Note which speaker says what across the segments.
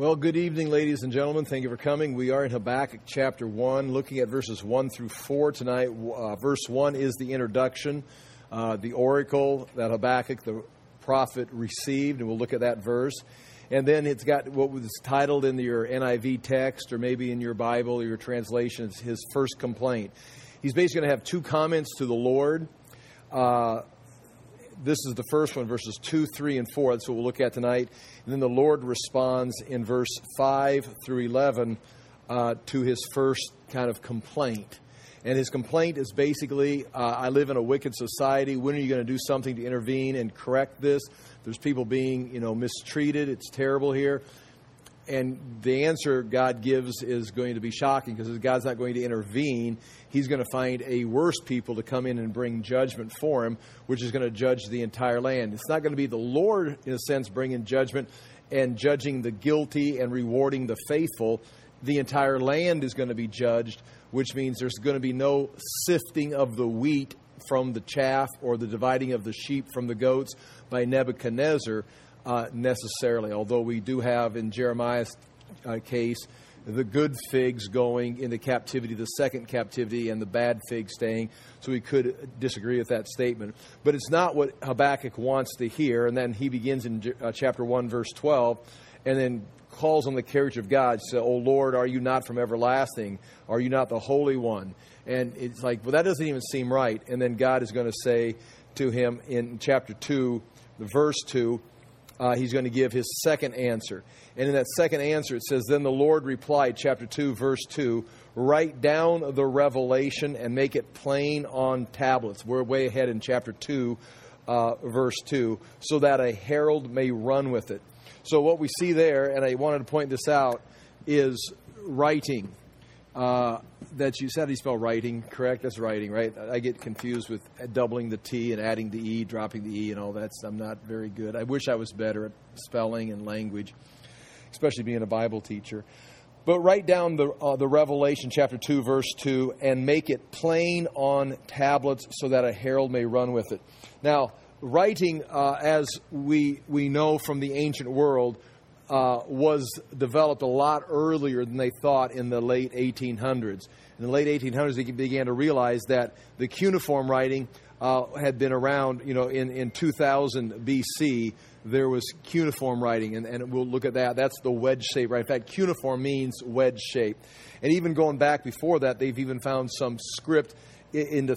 Speaker 1: Well, good evening, ladies and gentlemen. Thank you for coming. We are in Habakkuk chapter 1, looking at verses 1 through 4 tonight. Verse 1 is the introduction, the oracle that Habakkuk, the prophet, received, and we'll look at that verse. And then it's got what was titled in your NIV text, or maybe in your Bible or your translation, it's his first complaint. He's basically going to have two comments to the Lord. This is the first one, verses 2, 3, and 4. That's what we'll look at tonight. And then the Lord responds in verse 5 through 11 to his first kind of complaint. And his complaint is basically, I live in a wicked society. When are you going to do something to intervene and correct this? There's people being, mistreated. It's terrible here. And the answer God gives is going to be shocking, because God's not going to intervene. He's going to find a worse people to come in and bring judgment for him, which is going to judge the entire land. It's not going to be the Lord, in a sense, bringing judgment and judging the guilty and rewarding the faithful. The entire land is going to be judged, which means there's going to be no sifting of the wheat from the chaff or the dividing of the sheep from the goats by Nebuchadnezzar necessarily, although we do have in Jeremiah's case the good figs going into captivity, the second captivity, and the bad figs staying. So we could disagree with that statement. But it's not what Habakkuk wants to hear. And then he begins in chapter 1, verse 12, and then calls on the character of God. He says, "O Lord, are you not from everlasting? Are you not the Holy One?" And it's like, well, that doesn't even seem right. And then God is going to say to him in chapter 2, verse 2, he's going to give his second answer. And in that second answer, it says, "Then the Lord replied," chapter 2, verse 2, "Write down the revelation and make it plain on tablets." We're way ahead in chapter 2, verse 2, "so that a herald may run with it." So what we see there, and I wanted to point this out, is writing. That you said you spell writing, correct? That's writing, right? I get confused with doubling the T and adding the E, dropping the E, and all that. I'm not very good. I wish I was better at spelling and language, especially being a Bible teacher. But write down the Revelation chapter 2, verse 2, and make it plain on tablets so that a herald may run with it. Now, writing, as we know from the ancient world, was developed a lot earlier than they thought in the late 1800s. In the late 1800s, they began to realize that the cuneiform writing had been around, in 2000 BC. There was cuneiform writing, and we'll look at that. That's the wedge shape, right? In fact, cuneiform means wedge shape. And even going back before that, they've even found some script into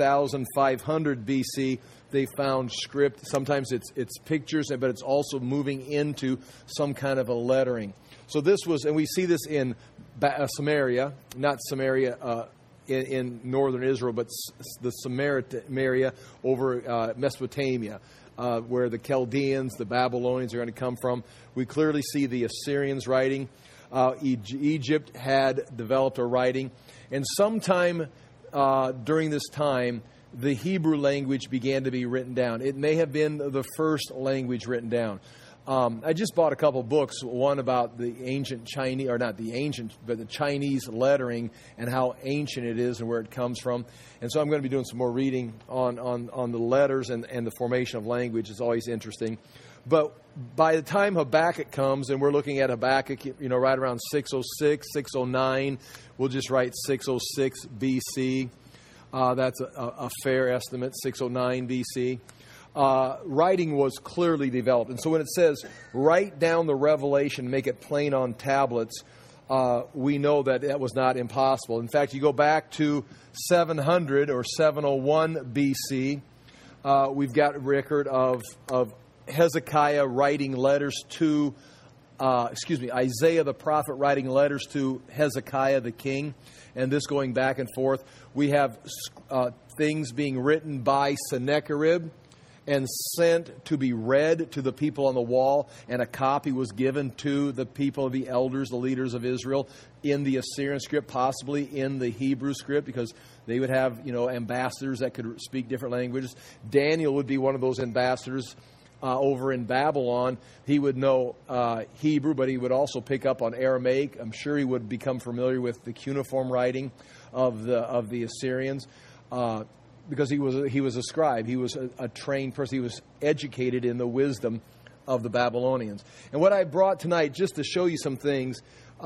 Speaker 1: 3500 BC. They found script. Sometimes it's pictures, but it's also moving into some kind of a lettering. So this was, and we see this in Samaria, not Samaria in northern Israel, but the Samaria over Mesopotamia, where the Chaldeans, the Babylonians are going to come from. We clearly see the Assyrians writing. Egypt had developed a writing. And sometime during this time, the Hebrew language began to be written down. It may have been the first language written down. I just bought a couple books, one about the ancient Chinese, or not the ancient, but the Chinese lettering and how ancient it is and where it comes from. And so I'm going to be doing some more reading on the letters and the formation of language. It's always interesting. But by the time Habakkuk comes, and we're looking at Habakkuk, right around 606, 609, we'll just write 606 BC. That's a fair estimate, 609 BC. Writing was clearly developed. And so when it says, write down the revelation, make it plain on tablets, we know that was not impossible. In fact, you go back to 700 or 701 BC, we've got a record of Hezekiah writing letters to, Isaiah the prophet writing letters to Hezekiah the king, and this going back and forth. We have things being written by Sennacherib and sent to be read to the people on the wall, and a copy was given to the people, the elders, the leaders of Israel, in the Assyrian script, possibly in the Hebrew script, because they would have, ambassadors that could speak different languages. Daniel would be one of those ambassadors over in Babylon. He would know Hebrew, but he would also pick up on Aramaic. I'm sure he would become familiar with the cuneiform writing of the Assyrians, because he was a scribe. He was a trained person. He was educated in the wisdom of the Babylonians. And what I brought tonight, just to show you some things,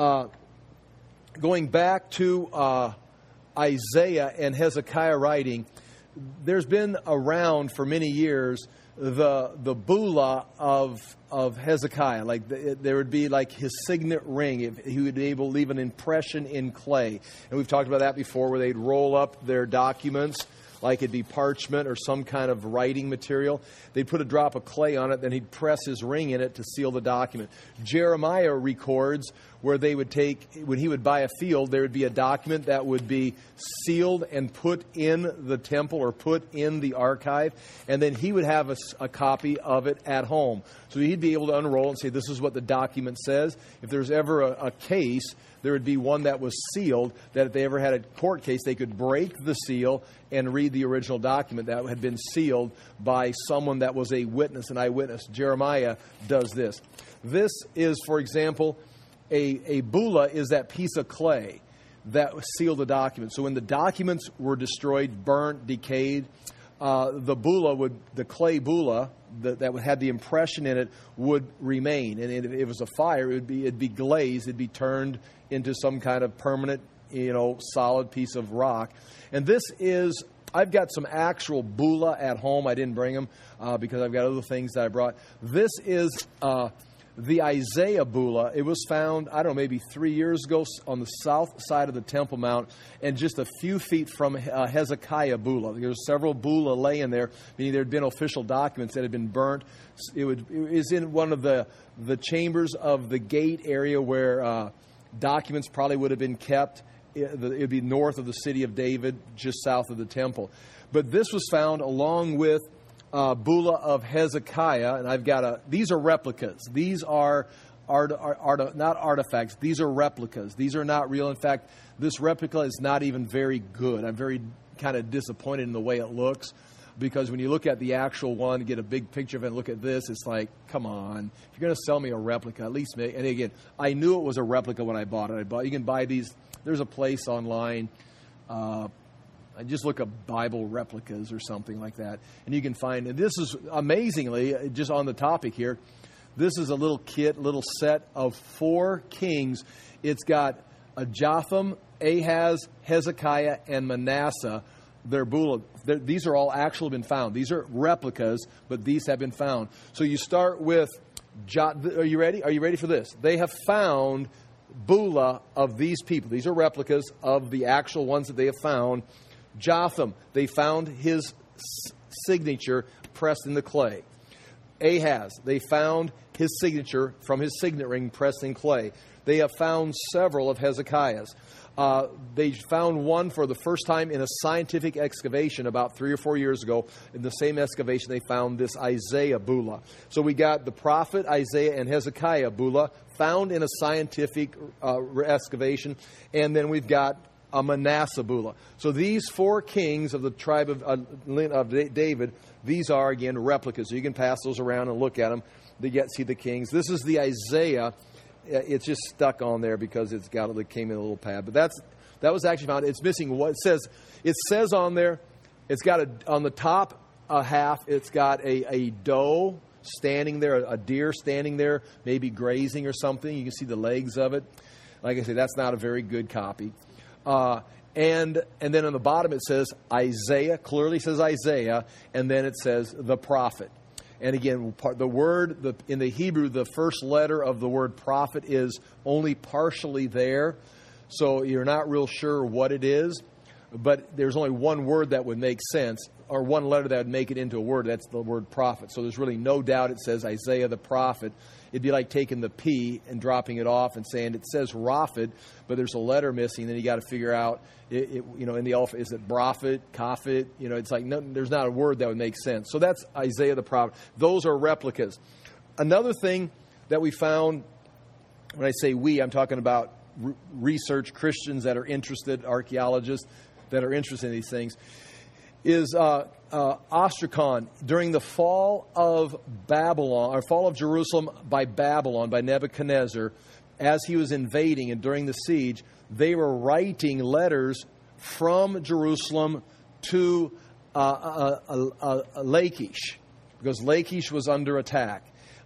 Speaker 1: going back to Isaiah and Hezekiah writing, there's been around for many years the bula of Hezekiah. Like there would be like his signet ring. If he would be able to leave an impression in clay. And we've talked about that before, where they'd roll up their documents, like it'd be parchment or some kind of writing material. They'd put a drop of clay on it, then he'd press his ring in it to seal the document. Jeremiah records where they would take, when he would buy a field, there would be a document that would be sealed and put in the temple or put in the archive, and then he would have a copy of it at home. So he'd be able to unroll and say, this is what the document says. If there's ever a case, there would be one that was sealed, that if they ever had a court case, they could break the seal and read the original document that had been sealed by someone that was a witness, an eyewitness. Jeremiah does this. This is, for example, a bula is that piece of clay that sealed the document. So when the documents were destroyed, burnt, decayed, the clay bula that had the impression in it would remain. And if it was a fire, it'd be glazed. It'd be turned into some kind of permanent, solid piece of rock. And this is, I've got some actual bula at home. I didn't bring them because I've got other things that I brought. This is the Isaiah bula. It was found, I don't know, maybe 3 years ago on the south side of the Temple Mount, and just a few feet from Hezekiah bula. There were several bula laying there, meaning there had been official documents that had been burnt. It was in one of the chambers of the gate area where documents probably would have been kept. It would be north of the city of David, just south of the temple. But this was found along with bula of Hezekiah, and I've got these are replicas. These are not artifacts. These are replicas. These are not real. In fact, this replica is not even very good. I'm very kind of disappointed in the way it looks, because when you look at the actual one, get a big picture of it and look at this, it's like, come on. If you're going to sell me a replica, at least make, and again, I knew it was a replica when I bought it. You can buy these. There's a place online. I just look up Bible replicas or something like that, and you can find, and this is amazingly, just on the topic here, this is a little kit, little set of 4 kings. It's got Jotham, Ahaz, Hezekiah, and Manasseh. They're bula. These are all actually been found. These are replicas, but these have been found. So you start with, are you ready? Are you ready for this? They have found bula of these people. These are replicas of the actual ones that they have found. Jotham, they found his signature pressed in the clay. Ahaz, they found his signature from his signet ring pressed in clay. They have found several of Hezekiah's. They found one for the first time in a scientific excavation about 3 or 4 years ago. In the same excavation, they found this Isaiah bula. So we got the prophet Isaiah and Hezekiah bula found in a scientific excavation. And then we've got a Manasseh bula. So these 4 kings of the tribe of David, these are, again, replicas. So you can pass those around and look at them to see the kings. This is the Isaiah. It's just stuck on there because it came in a little pad. But that was actually found. It's missing what it says. It says on there, it's got on the top half, it's got a doe standing there, a deer standing there, maybe grazing or something. You can see the legs of it. Like I say, that's not a very good copy. And then on the bottom it says Isaiah, clearly says Isaiah, and then it says the prophet. And again, the word, in the Hebrew, the first letter of the word prophet is only partially there. So you're not real sure what it is. But there's only one word that would make sense, or one letter that would make it into a word. That's the word prophet. So there's really no doubt it says Isaiah the prophet. It'd be like taking the P and dropping it off and saying it says Raphat, but there's a letter missing. Then you got to figure out, in the alphabet, is it Braphat, Kafit? It's like there's not a word that would make sense. So that's Isaiah the prophet. Those are replicas. Another thing that we found, when I say we, I'm talking about research Christians that are interested, archaeologists that are interested in these things, is Ostracon. During the fall of Babylon, or fall of Jerusalem by Babylon, by Nebuchadnezzar, as he was invading and during the siege, they were writing letters from Jerusalem to Lachish, because Lachish was under attack.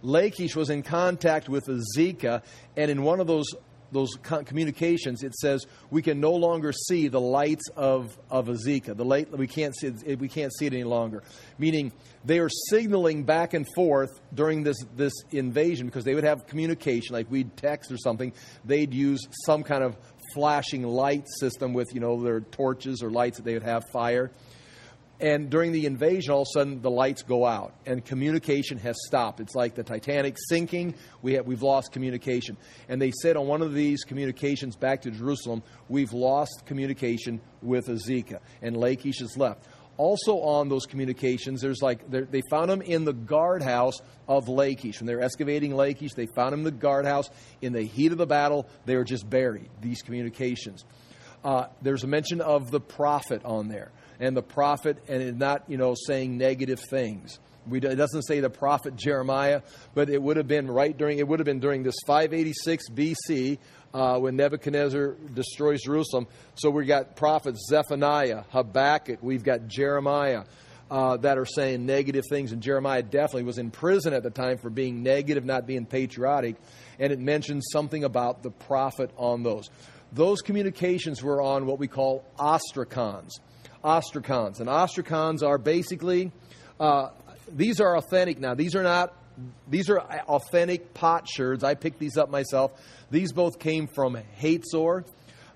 Speaker 1: Lachish was in contact with Azekah, and in one of those communications, it says we can no longer see the lights of Azekah. We can't see it any longer. Meaning they are signaling back and forth during this invasion, because they would have communication, like we'd text or something. They'd use some kind of flashing light system with their torches or lights that they would have fire. And during the invasion, all of a sudden, the lights go out, and communication has stopped. It's like the Titanic sinking. We've lost communication. And they said on one of these communications back to Jerusalem, we've lost communication with Azekah, and Lachish is left. Also on those communications, they found him in the guardhouse of Lachish. When they were excavating Lachish, they found him in the guardhouse. In the heat of the battle, they were just buried, these communications. There's a mention of the prophet on there. And the prophet, and it's not, saying negative things. It doesn't say the prophet Jeremiah, but it would have been during this 586 BC when Nebuchadnezzar destroys Jerusalem. So we got prophets Zephaniah, Habakkuk, we've got Jeremiah that are saying negative things. And Jeremiah definitely was in prison at the time for being negative, not being patriotic. And it mentions something about the prophet on those. Those communications were on what we call ostracons. Ostracons. And ostracons are basically, these are authentic now. These are authentic potsherds. I picked these up myself. These both came from Hatzor,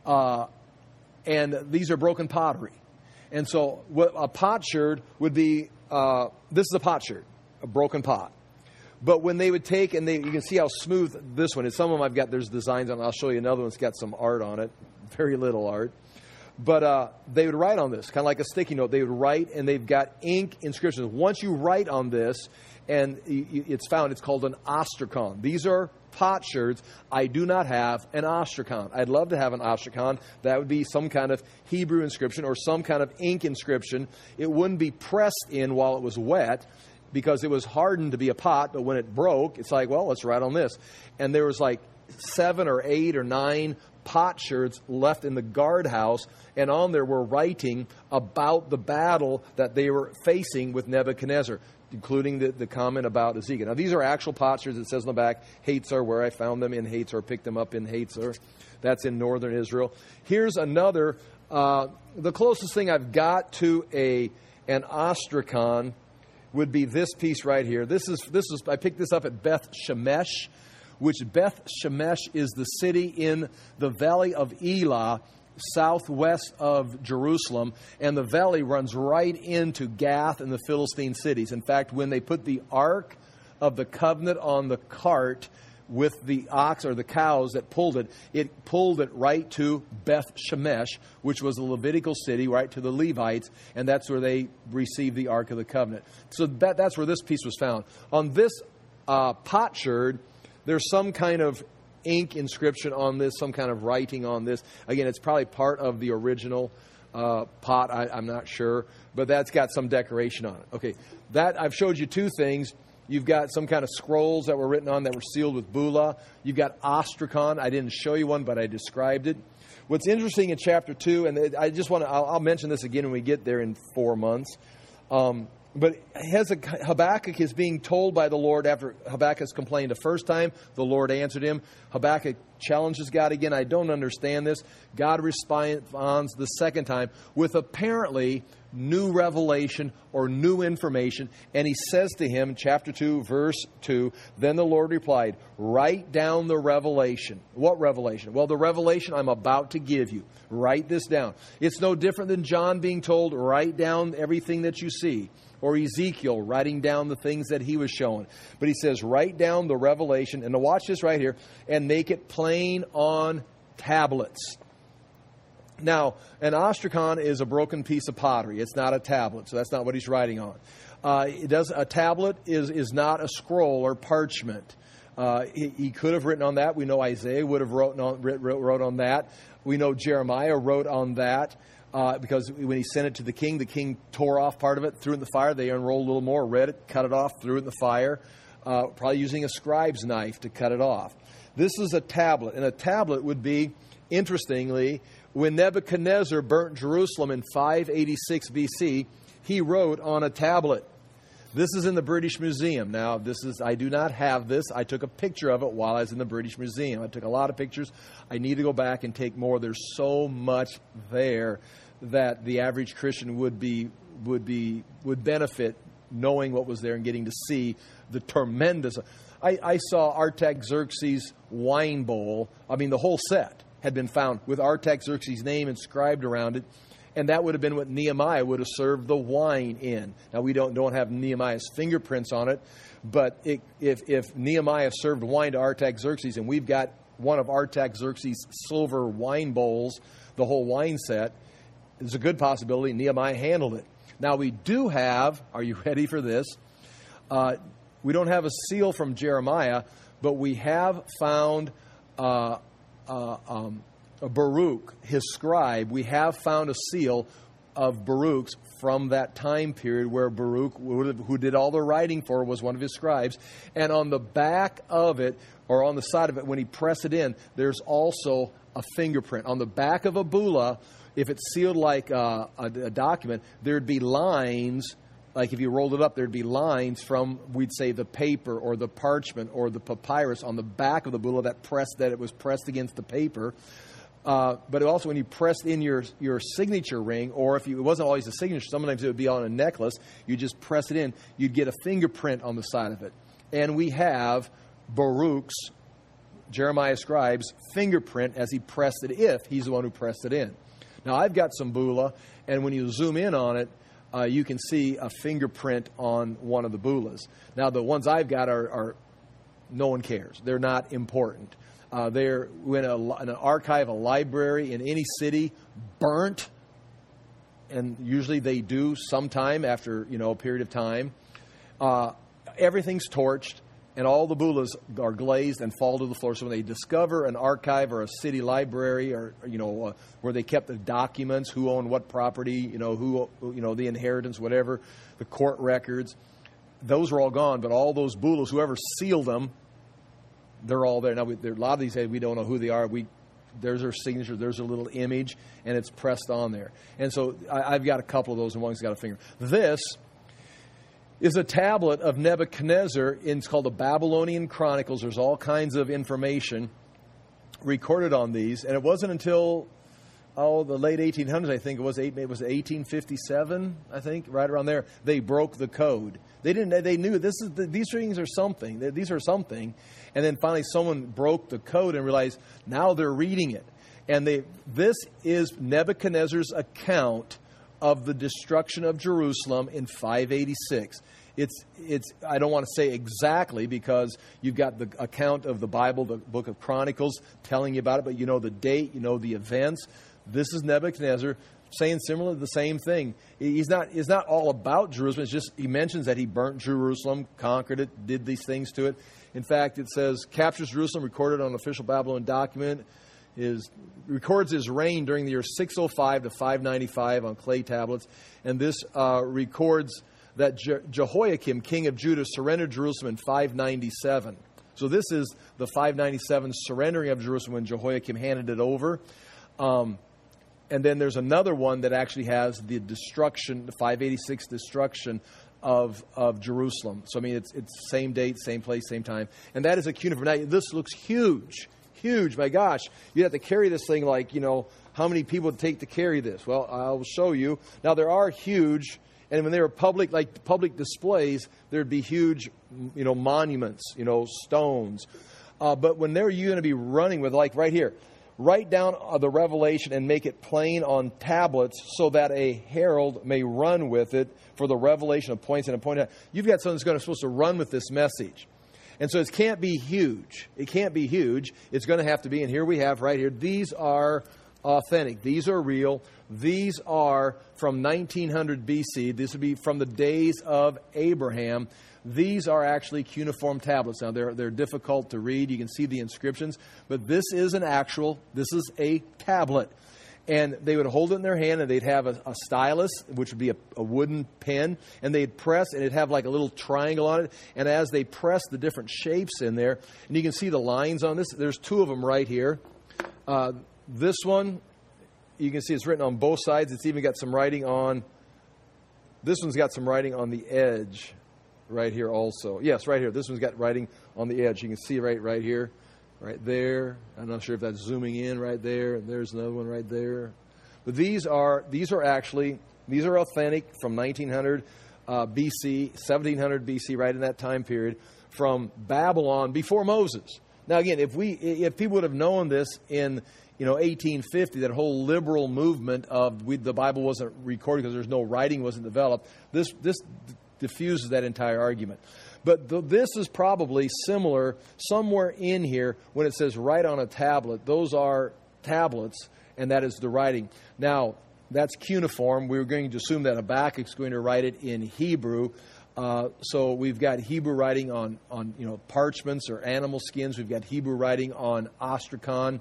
Speaker 1: and these are broken pottery. And so what a potsherd would be, this is a potsherd, a broken pot. But when they would take, and you can see how smooth this one is. Some of them there's designs on it. I'll show you another one that's got some art on it. Very little art. But they would write on this, kind of like a sticky note. They would write, and they've got ink inscriptions. Once you write on this, and it's called an ostracon. These are potsherds. I do not have an ostracon. I'd love to have an ostracon. That would be some kind of Hebrew inscription or some kind of ink inscription. It wouldn't be pressed in while it was wet, because it was hardened to be a pot, but when it broke, it's like, well, let's write on this. And there was 7 or 8 or 9 potsherds left in the guardhouse, and on there were writing about the battle that they were facing with Nebuchadnezzar, including the comment about Azekah. Now, these are actual potsherds. It says on the back, Hatzor, where I found them in Hatzor, picked them up in Hatzor. That's in northern Israel. Here's another, the closest thing I've got to an ostracon would be this piece right here. This is I picked this up at Beth Shemesh, which Beth Shemesh is the city in the valley of Elah, southwest of Jerusalem, and the valley runs right into Gath and the Philistine cities. In fact, when they put the Ark of the Covenant on the cart with the ox or the cows that pulled it right to Beth Shemesh, which was a Levitical city, right to the Levites, and that's where they received the Ark of the Covenant. So that's where this piece was found. On this potsherd, there's some kind of ink inscription on this, some kind of writing on this. Again, it's probably part of the original pot. I'm not sure, but that's got some decoration on it. Okay, that I've showed you two things. You've got some kind of scrolls that were written on that were sealed with bulla. You've got ostracon. I didn't show you one, but I described it. What's interesting in chapter 2, and I'll mention this again when we get there in 4 months. But Habakkuk is being told by the Lord after Habakkuk's complained the first time. The Lord answered him. Habakkuk challenges God again. I don't understand this. God responds the second time with apparently new revelation or new information. And he says to him, chapter 2, verse 2, then the Lord replied, write down the revelation. What revelation? Well, the revelation I'm about to give you. Write this down. It's no different than John being told, write down everything that you see. Or Ezekiel writing down the things that he was shown. But he says, write down the revelation, and to watch this right here, and make it plain on tablets. Now, an ostracon is a broken piece of pottery. It's not a tablet, so that's not what he's writing on. A tablet is not a scroll or parchment. He could have written on that. We know Isaiah would have wrote on that. We know Jeremiah wrote on that. Because when he sent it to the king tore off part of it, threw it in the fire. They unrolled a little more, read it, cut it off, threw it in the fire, probably using a scribe's knife to cut it off. This is a tablet, and a tablet would be, interestingly, when Nebuchadnezzar burnt Jerusalem in 586 BC, he wrote on a tablet. This is in the British Museum. Now, I do not have this. I took a picture of it while I was in the British Museum. I took a lot of pictures. I need to go back and take more. There's so much there that the average Christian would benefit knowing what was there and getting to see the tremendous. I saw Artaxerxes' wine bowl. I mean, the whole set had been found with Artaxerxes' name inscribed around it. And that would have been what Nehemiah would have served the wine in. Now, we don't have Nehemiah's fingerprints on it, but if Nehemiah served wine to Artaxerxes, and we've got one of Artaxerxes' silver wine bowls, the whole wine set, there's a good possibility Nehemiah handled it. Now, we do have, are you ready for this? We don't have a seal from Jeremiah, but we have found Baruch, his scribe. We have found a seal of Baruch's from that time period where Baruch, who did all the writing for, was one of his scribes. And on the back of it, or on the side of it, when he pressed it in, there's also a fingerprint. On the back of a bulla, if it's sealed like a document, there'd be lines. Like if you rolled it up, there'd be lines from, we'd say, the paper or the parchment or the papyrus on the back of the bulla that it was pressed against the paper. But also when you pressed in your signature ring, or if it wasn't always a signature, sometimes it would be on a necklace, you just press it in, you'd get a fingerprint on the side of it. And we have Baruch's, Jeremiah scribe's, fingerprint as he pressed it, if he's the one who pressed it in. Now, I've got some bulla, and when you zoom in on it, you can see a fingerprint on one of the bullas. Now, the ones I've got are no one cares. They're not important. They're in an archive, a library in any city, burnt, and usually they do sometime after a period of time. Everything's torched, and all the bullas are glazed and fall to the floor. So when they discover an archive or a city library, or where they kept the documents, who owned what property, the inheritance, whatever, the court records, those are all gone. But all those bullas, whoever sealed them, they're all there. Now, a lot of these days, we don't know who they are. There's their signature, there's a little image, and it's pressed on there. And so I've got a couple of those, and one's got a finger. This is a tablet of Nebuchadnezzar. It's called the Babylonian Chronicles. There's all kinds of information recorded on these. And it wasn't until the late 1800s, I think it was 1857, I think, right around there, they broke the code. They knew these things are something. These are something. And then finally someone broke the code and realized now they're reading it. And this is Nebuchadnezzar's account of the destruction of Jerusalem in 586. It's I don't want to say exactly, because you've got the account of the Bible, the book of Chronicles, telling you about it, but you know the date, you know the events. This is Nebuchadnezzar saying similarly the same thing. It's not all about Jerusalem. It's just he mentions that he burnt Jerusalem, conquered it, did these things to it. In fact, it says, captures Jerusalem, recorded on an official Babylonian document, records his reign during the year 605 to 595 on clay tablets. And this records that Jehoiakim, king of Judah, surrendered Jerusalem in 597. So this is the 597 surrendering of Jerusalem when Jehoiakim handed it over. And then there's another one that actually has the destruction, the 586 destruction of Jerusalem. So, I mean, it's same date, same place, same time. And that is a cuneiform. Now, this looks huge. Huge. My gosh. You'd have to carry this thing like, how many people would take to carry this? Well, I'll show you. Now, there are huge, and when they were public displays, there'd be huge, monuments, stones. But when they're going to be running with, like right here, write down the revelation and make it plain on tablets so that a herald may run with it for the revelation of points and appointed. You've got someone that's supposed to run with this message. And so it can't be huge. It can't be huge. It's going to have to be, and here we have right here, these are authentic. These are real. These are from 1900 BC. This would be from the days of Abraham. These are actually cuneiform tablets. Now, they're difficult to read. You can see the inscriptions. But this is this is a tablet. And they would hold it in their hand, and they'd have a stylus, which would be a wooden pen. And they'd press, and it'd have like a little triangle on it. And as they press the different shapes in there, and you can see the lines on this. There's two of them right here. This one, you can see it's written on both sides. It's even got some writing on... This one's got some writing on the edge. right here also. Yes, right here. This one's got writing on the edge. You can see right here, right there. I'm not sure if that's zooming in right there. And there's another one right there. But these are authentic from 1900 BC, 1700 BC, right in that time period, from Babylon before Moses. Now again, if people would have known this in 1850, that whole liberal movement of the Bible wasn't recorded because there's no writing, wasn't developed, this diffuses that entire argument. But this is probably similar somewhere in here when it says write on a tablet. Those are tablets, and that is the writing. Now, that's cuneiform. We're going to assume that Habakkuk's going to write it in Hebrew. So we've got Hebrew writing on parchments or animal skins. We've got Hebrew writing on ostrakhan.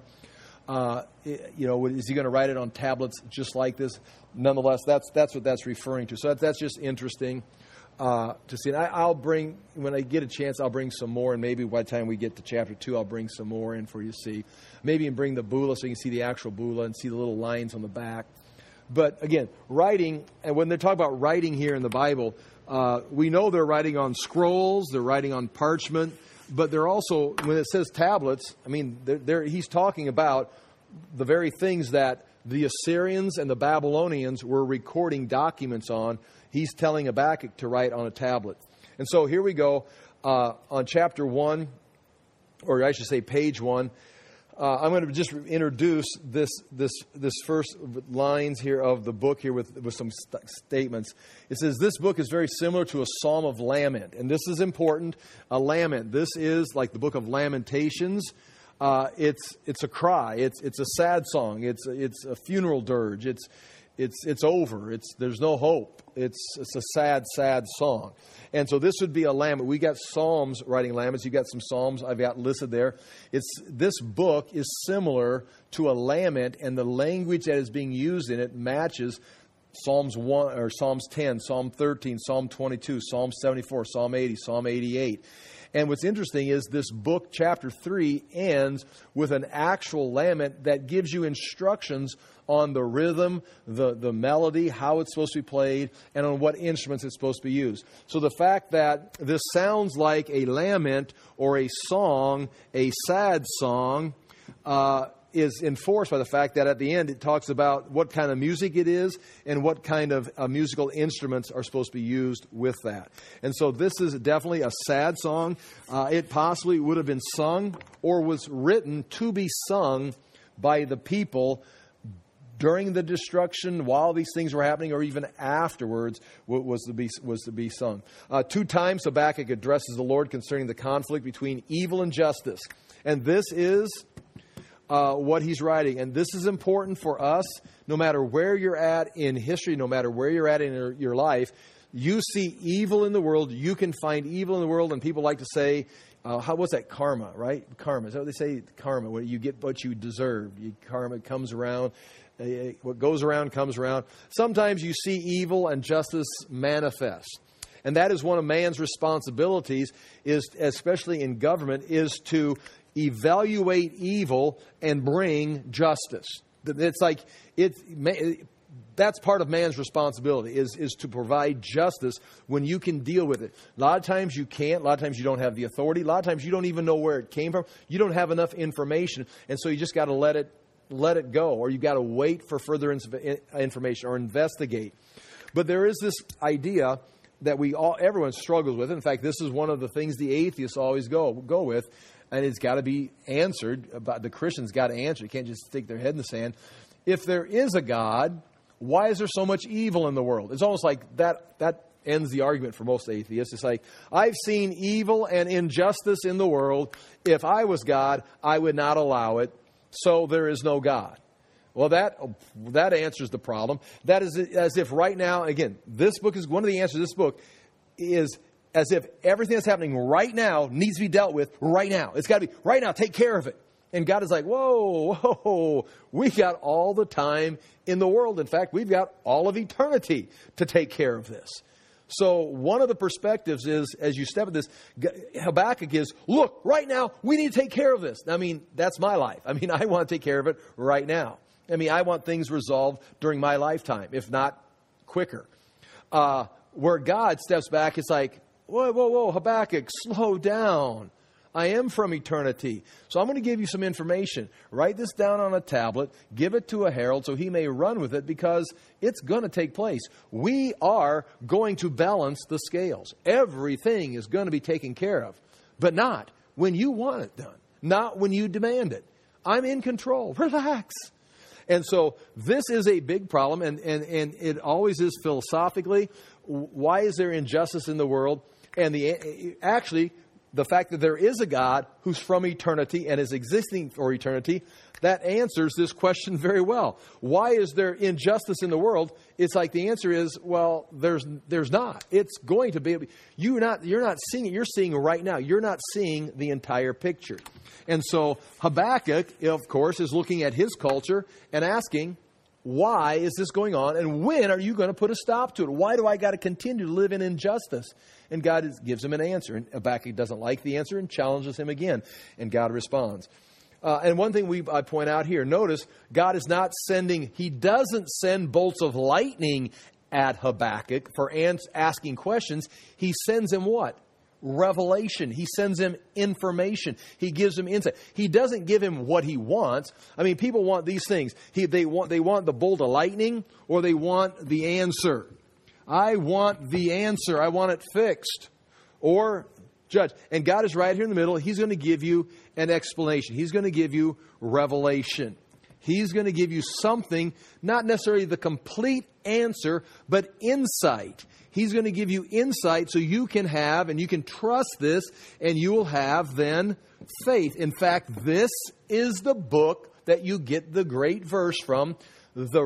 Speaker 1: Is he going to write it on tablets just like this? Nonetheless, that's what that's referring to. So that's just interesting to see. And I'll bring, when I get a chance, I'll bring some more. And maybe by the time we get to chapter 2, I'll bring some more in for you to see. Maybe even bring the bulla so you can see the actual bulla and see the little lines on the back. But again, writing, and when they talk about writing here in the Bible, we know they're writing on scrolls, they're writing on parchment, but they're also, when it says tablets, I mean, he's talking about the very things that the Assyrians and the Babylonians were recording documents on. He's telling Habakkuk to write on a tablet. And so here we go on chapter 1, or I should say page 1. I'm going to just introduce this first lines here of the book here with some statements. It says, this book is very similar to a psalm of lament. And this is important, a lament. This is like the book of Lamentations. It's a cry. It's a sad song. It's a funeral dirge. It's over. There's no hope. It's a sad song. And so this would be a lament. We got Psalms writing laments. You got some Psalms I've got listed there. This book is similar to a lament, and the language that is being used in it matches Psalms 1 or Psalms 10, Psalm 13, Psalm 22, Psalm 74, Psalm 80, Psalm 88. And what's interesting is this book, chapter 3, ends with an actual lament that gives you instructions on the rhythm, the melody, how it's supposed to be played, and on what instruments it's supposed to be used. So the fact that this sounds like a lament or a song, a sad song, is enforced by the fact that at the end it talks about what kind of music it is and what kind of musical instruments are supposed to be used with that. And so this is definitely a sad song. It possibly would have been sung or was written to be sung by the people during the destruction, while these things were happening, or even afterwards, was to be sung. 2 times Habakkuk addresses the Lord concerning the conflict between evil and justice. And this is what he's writing. And this is important for us, no matter where you're at in history, no matter where you're at in your life. You see evil in the world. You can find evil in the world. And people like to say, what's that? Karma, right? Karma. Is that what they say? Karma. When you get what you deserve. Karma comes around. What goes around comes around. Sometimes you see evil and justice manifest. And that is one of man's responsibilities, is, especially in government, is to evaluate evil and bring justice. It's like that's part of man's responsibility, is to provide justice when you can deal with it. A lot of times you can't. A lot of times you don't have the authority. A lot of times you don't even know where it came from. You don't have enough information, and so you just got to let it go, or you got to wait for further information or investigate. But there is this idea that everyone struggles with. In fact, this is one of the things the atheists always go with, and it's got to be answered. The Christians got to answer. You can't just stick their head in the sand. If there is a God, why is there so much evil in the world? It's almost like that ends the argument for most atheists. It's like, I've seen evil and injustice in the world. If I was God, I would not allow it. So there is no God. Well, that answers the problem. That is as if right now, again, this book is one of the answers to this book is as if everything that's happening right now needs to be dealt with right now. It's got to be right now. Take care of it. And God is like, whoa, we got all the time in the world. In fact, we've got all of eternity to take care of this. So one of the perspectives is, as you step at this, Habakkuk is, look, right now, we need to take care of this. I mean, that's my life. I mean, I want to take care of it right now. I mean, I want things resolved during my lifetime, if not quicker. Where God steps back, it's like, whoa, Habakkuk, slow down. I am from eternity. So I'm going to give you some information. Write this down on a tablet. Give it to a herald so he may run with it, because it's going to take place. We are going to balance the scales. Everything is going to be taken care of. But not when you want it done. Not when you demand it. I'm in control. Relax. And so this is a big problem, and it always is philosophically. Why is there injustice in the world? And actually, the fact that there is a God who's from eternity and is existing for eternity, that answers this question very well. Why is there injustice in the world? It's like the answer is, well, there's not. It's going to be. You're not seeing it. You're seeing it right now. You're not seeing the entire picture. And so Habakkuk, of course, is looking at his culture and asking, why is this going on? And when are you going to put a stop to it? Why do I got to continue to live in injustice? And God gives him an answer. And Habakkuk doesn't like the answer and challenges him again. And God responds. And one thing I point out here, notice God is not sending, he doesn't send bolts of lightning at Habakkuk for asking questions. He sends him what? Revelation. He sends him information. He gives him insight. He doesn't give him what he wants. I mean, people want these things. They want the bolt of lightning, or they want the answer. I want the answer. I want it fixed. Or judge. And God is right here in the middle. He's going to give you an explanation. He's going to give you revelation. He's going to give you something, not necessarily the complete answer, but insight. He's going to give you insight so you can have and you can trust this, and you will have then faith. In fact, this is the book that you get the great verse from. The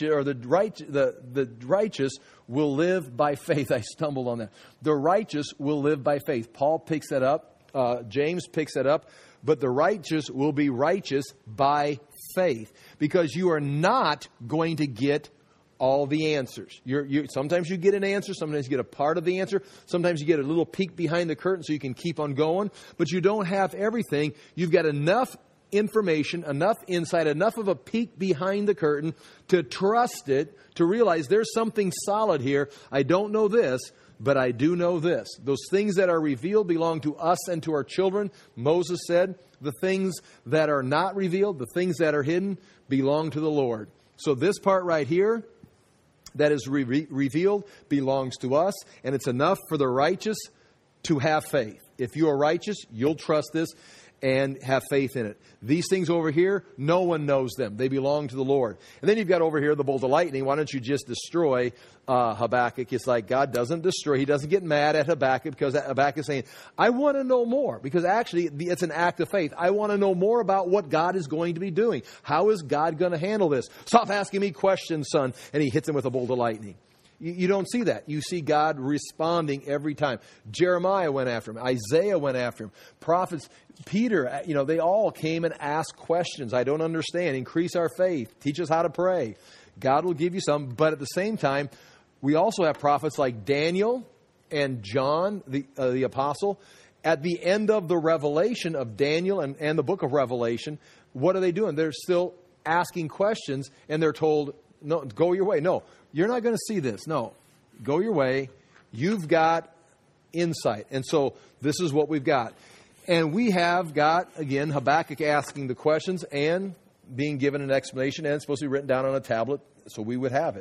Speaker 1: righteous will live by faith. I stumbled on that. The righteous will live by faith. Paul picks that up. James picks that up. But the righteous will be righteous by faith, because you are not going to get all the answers. Sometimes you get an answer. Sometimes you get a part of the answer. Sometimes you get a little peek behind the curtain so you can keep on going. But you don't have everything. You've got enough information, enough insight, enough of a peek behind the curtain to trust it, to realize there's something solid here. I don't know this, but I do know this. Those things that are revealed belong to us and to our children. Moses said, the things that are not revealed, the things that are hidden, belong to the Lord. So this part right here that is revealed belongs to us, and it's enough for the righteous to have faith. If you are righteous, you'll trust this and have faith in it. These things over here, no one knows them. They belong to the Lord. And then you've got over here the bolt of lightning. Why don't you just destroy Habakkuk? It's like God doesn't destroy. He doesn't get mad at Habakkuk, because Habakkuk is saying, I want to know more. Because actually, it's an act of faith. I want to know more about what God is going to be doing. How is God going to handle this? Stop asking me questions, son. And he hits him with a bolt of lightning. You don't see that. You see God responding every time. Jeremiah went after him. Isaiah went after him. Prophets, Peter, they all came and asked questions. I don't understand. Increase our faith. Teach us how to pray. God will give you some. But at the same time, we also have prophets like Daniel and John, the apostle. At the end of the revelation of Daniel and the book of Revelation, what are they doing? They're still asking questions, and they're told, no, go your way. No, you're not going to see this. No, go your way. You've got insight. And so this is what we've got. And we have got, again, Habakkuk asking the questions and being given an explanation, and it's supposed to be written down on a tablet so we would have it.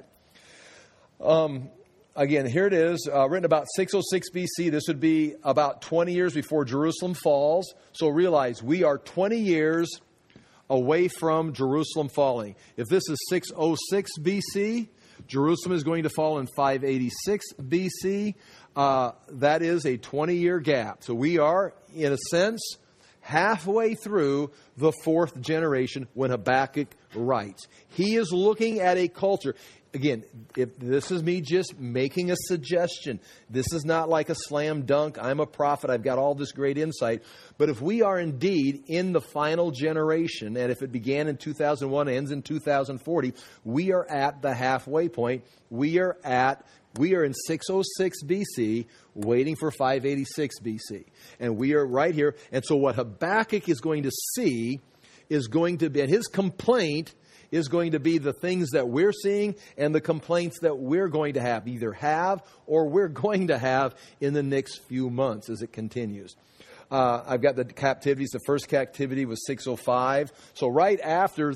Speaker 1: Again, here it is, written about 606 BC. This would be about 20 years before Jerusalem falls. So realize we are 20 years away from Jerusalem falling. If this is 606 BC, Jerusalem is going to fall in 586 BC. That is a 20-year gap. So we are, in a sense, halfway through the fourth generation when Habakkuk writes. He is looking at a culture. Again, if this is me just making a suggestion. This is not like a slam dunk. I'm a prophet. I've got all this great insight. But if we are indeed in the final generation, and if it began in 2001, ends in 2040, we are at the halfway point. We are in 606 BC, waiting for 586 BC. And we are right here. And so what Habakkuk is going to see is going to be, and his complaint is going to be the things that we're seeing and the complaints that we're going to have or we're going to have in the next few months as it continues. I've got the captivities. The first captivity was 605. So right after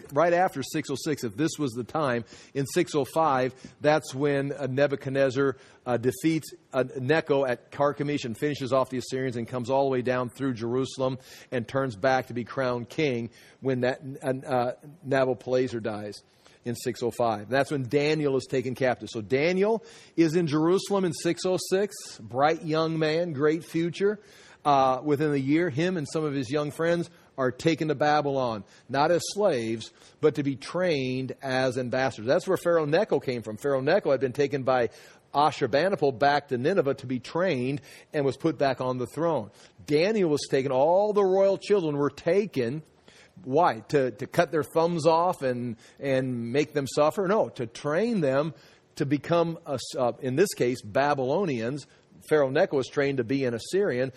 Speaker 1: 606, if this was the time, in 605, that's when Nebuchadnezzar defeats Necho at Carchemish and finishes off the Assyrians and comes all the way down through Jerusalem and turns back to be crowned king when Nabopolassar dies in 605. And that's when Daniel is taken captive. So Daniel is in Jerusalem in 606. Bright young man, great future. Within a year, him and some of his young friends are taken to Babylon, not as slaves, but to be trained as ambassadors. That's where Pharaoh Necho came from. Pharaoh Necho had been taken by Ashurbanipal back to Nineveh to be trained and was put back on the throne. Daniel was taken. All the royal children were taken. Why? To cut their thumbs off and make them suffer? No, to train them to become, in this case, Babylonians. Pharaoh Necho was trained to be an Assyrian.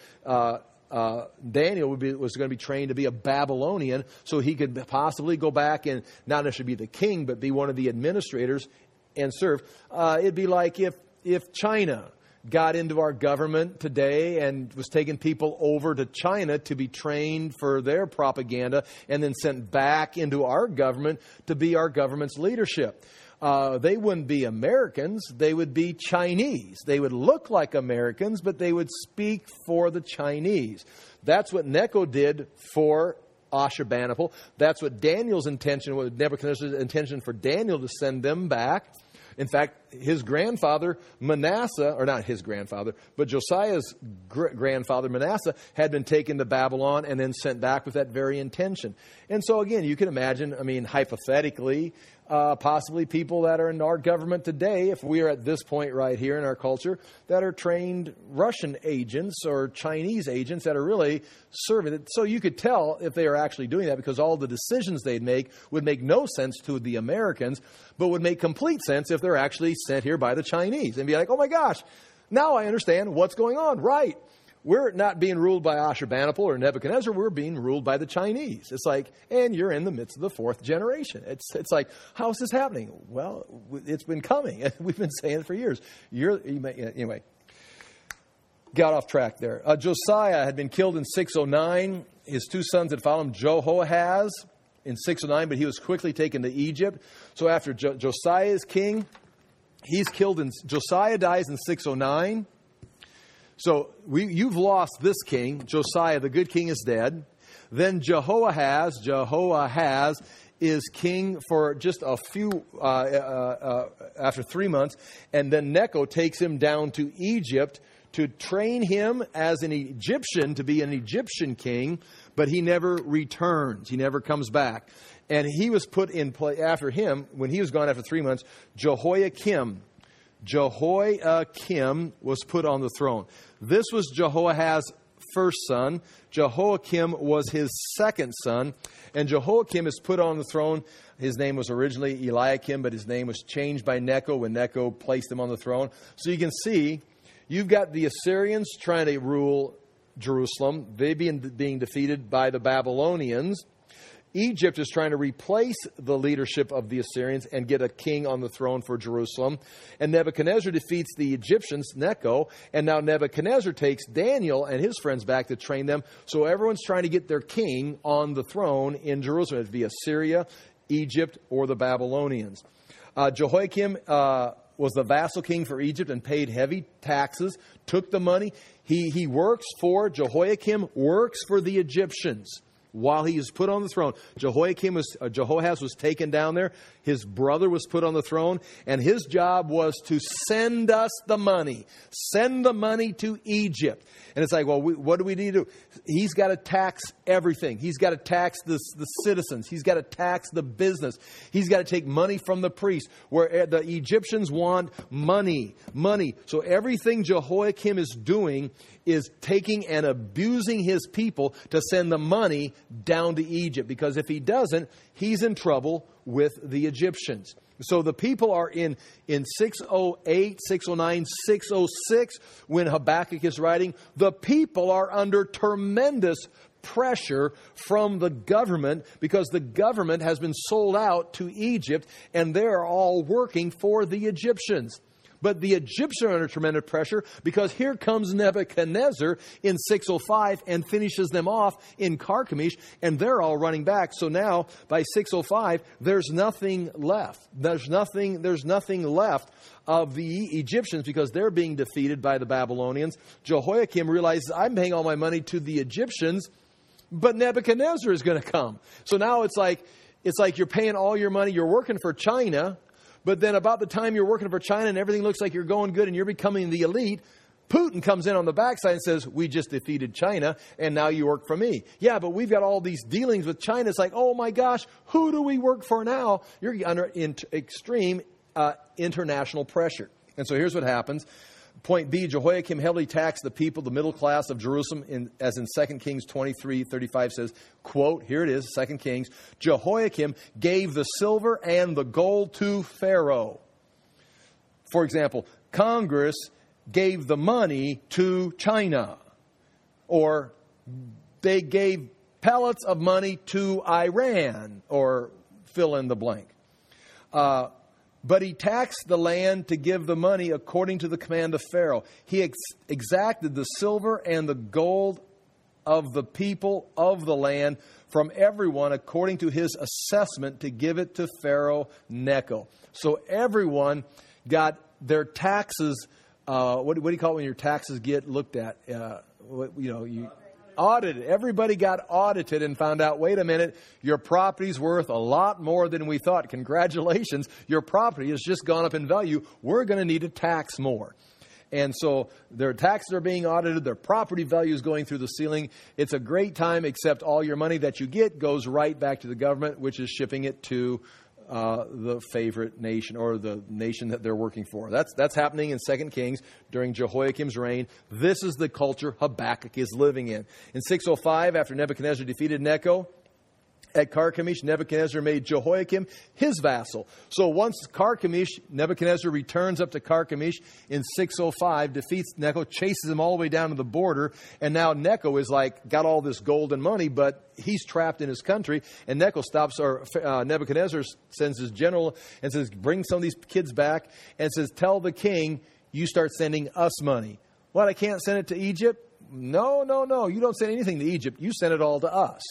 Speaker 1: Daniel was going to be trained to be a Babylonian, so he could possibly go back and not necessarily be the king, but be one of the administrators and serve. It'd be like if China got into our government today and was taking people over to China to be trained for their propaganda and then sent back into our government to be our government's leadership. They wouldn't be Americans. They would be Chinese. They would look like Americans, but they would speak for the Chinese. That's what Necho did for Ashurbanipal. That's what Daniel's intention was, Nebuchadnezzar's intention for Daniel to send them back. In fact, his grandfather, Manasseh, or not his grandfather, but Josiah's grandfather, Manasseh, had been taken to Babylon and then sent back with that very intention. And so, again, you can imagine, hypothetically, possibly people that are in our government today, if we are at this point right here in our culture, that are trained Russian agents or Chinese agents that are really serving it. So you could tell if they are actually doing that because all the decisions they'd make would make no sense to the Americans, but would make complete sense if they're actually sent here by the Chinese. And be like, oh my gosh, now I understand what's going on. Right. We're not being ruled by Ashurbanipal or Nebuchadnezzar. We're being ruled by the Chinese. It's like, and you're in the midst of the fourth generation. It's like, how is this happening? Well, it's been coming. We've been saying it for years. Anyway, got off track there. Josiah had been killed in 609. His two sons had followed him, Jehoahaz in 609, but he was quickly taken to Egypt. So after Josiah is king, Josiah dies in 609. So you've lost this king, Josiah, the good king is dead. Then Jehoahaz is king for just a few, after 3 months. And then Necho takes him down to Egypt to train him as an Egyptian, to be an Egyptian king. But he never returns. He never comes back. And he was put in place after him, when he was gone after 3 months, Jehoiakim was put on the throne. This was Jehoahaz's first son. Jehoiakim was his second son. And Jehoiakim is put on the throne. His name was originally Eliakim, but his name was changed by Necho when Necho placed him on the throne. So you can see, you've got the Assyrians trying to rule Jerusalem. They being defeated by the Babylonians. Egypt is trying to replace the leadership of the Assyrians and get a king on the throne for Jerusalem. And Nebuchadnezzar defeats the Egyptians, Necho, and now Nebuchadnezzar takes Daniel and his friends back to train them. So everyone's trying to get their king on the throne in Jerusalem. It'd be Assyria, Egypt, or the Babylonians. Jehoiakim was the vassal king for Egypt and paid heavy taxes, took the money. Jehoiakim works for the Egyptians. While he is put on the throne, Jehoahaz was taken down there. His brother was put on the throne, and his job was to send us the money. Send the money to Egypt. And it's like, well, what do we need to do? He's got to tax everything. He's got to tax the citizens. He's got to tax the business. He's got to take money from the priests, where the Egyptians want money. So everything Jehoiakim is doing is taking and abusing his people to send the money down to Egypt. Because if he doesn't, he's in trouble with the Egyptians. So the people are in 608, 609, 606, when Habakkuk is writing, the people are under tremendous pressure from the government because the government has been sold out to Egypt and they're all working for the Egyptians. But the Egyptians are under tremendous pressure because here comes Nebuchadnezzar in 605 and finishes them off in Carchemish, and they're all running back. So now, by 605, there's nothing left. There's nothing left of the Egyptians because they're being defeated by the Babylonians. Jehoiakim realizes, I'm paying all my money to the Egyptians, but Nebuchadnezzar is going to come. So now it's like you're paying all your money, you're working for China, but then about the time you're working for China and everything looks like you're going good and you're becoming the elite, Putin comes in on the backside and says, we just defeated China and now you work for me. Yeah, but we've got all these dealings with China. It's like, oh my gosh, who do we work for now? You're under extreme international pressure. And so here's what happens. Point B, Jehoiakim heavily taxed the people, the middle class of Jerusalem, as in 2 Kings 23:35 says, quote, here it is, 2 Kings, Jehoiakim gave the silver and the gold to Pharaoh. For example, Congress gave the money to China, or they gave pellets of money to Iran, or fill in the blank. But he taxed the land to give the money according to the command of Pharaoh. He exacted the silver and the gold of the people of the land from everyone according to his assessment to give it to Pharaoh Necho. So everyone got their taxes, what do you call it when your taxes get looked at? Audited. Everybody got audited and found out, wait a minute, your property's worth a lot more than we thought. Congratulations, your property has just gone up in value. We're going to need to tax more. And so their taxes are being audited, their property value is going through the ceiling. It's a great time, except all your money that you get goes right back to the government, which is shipping it to the favorite nation or the nation that they're working for. That's happening in 2 Kings during Jehoiakim's reign. This is the culture Habakkuk is living in. In 605, after Nebuchadnezzar defeated Necho at Carchemish, Nebuchadnezzar made Jehoiakim his vassal. So once Carchemish, Nebuchadnezzar returns up to Carchemish in 605, defeats Necho, chases him all the way down to the border, and now Necho is got all this gold and money, but he's trapped in his country, and Nebuchadnezzar sends his general and says, bring some of these kids back, and says, tell the king, you start sending us money. What, I can't send it to Egypt? No, you don't send anything to Egypt, you send it all to us.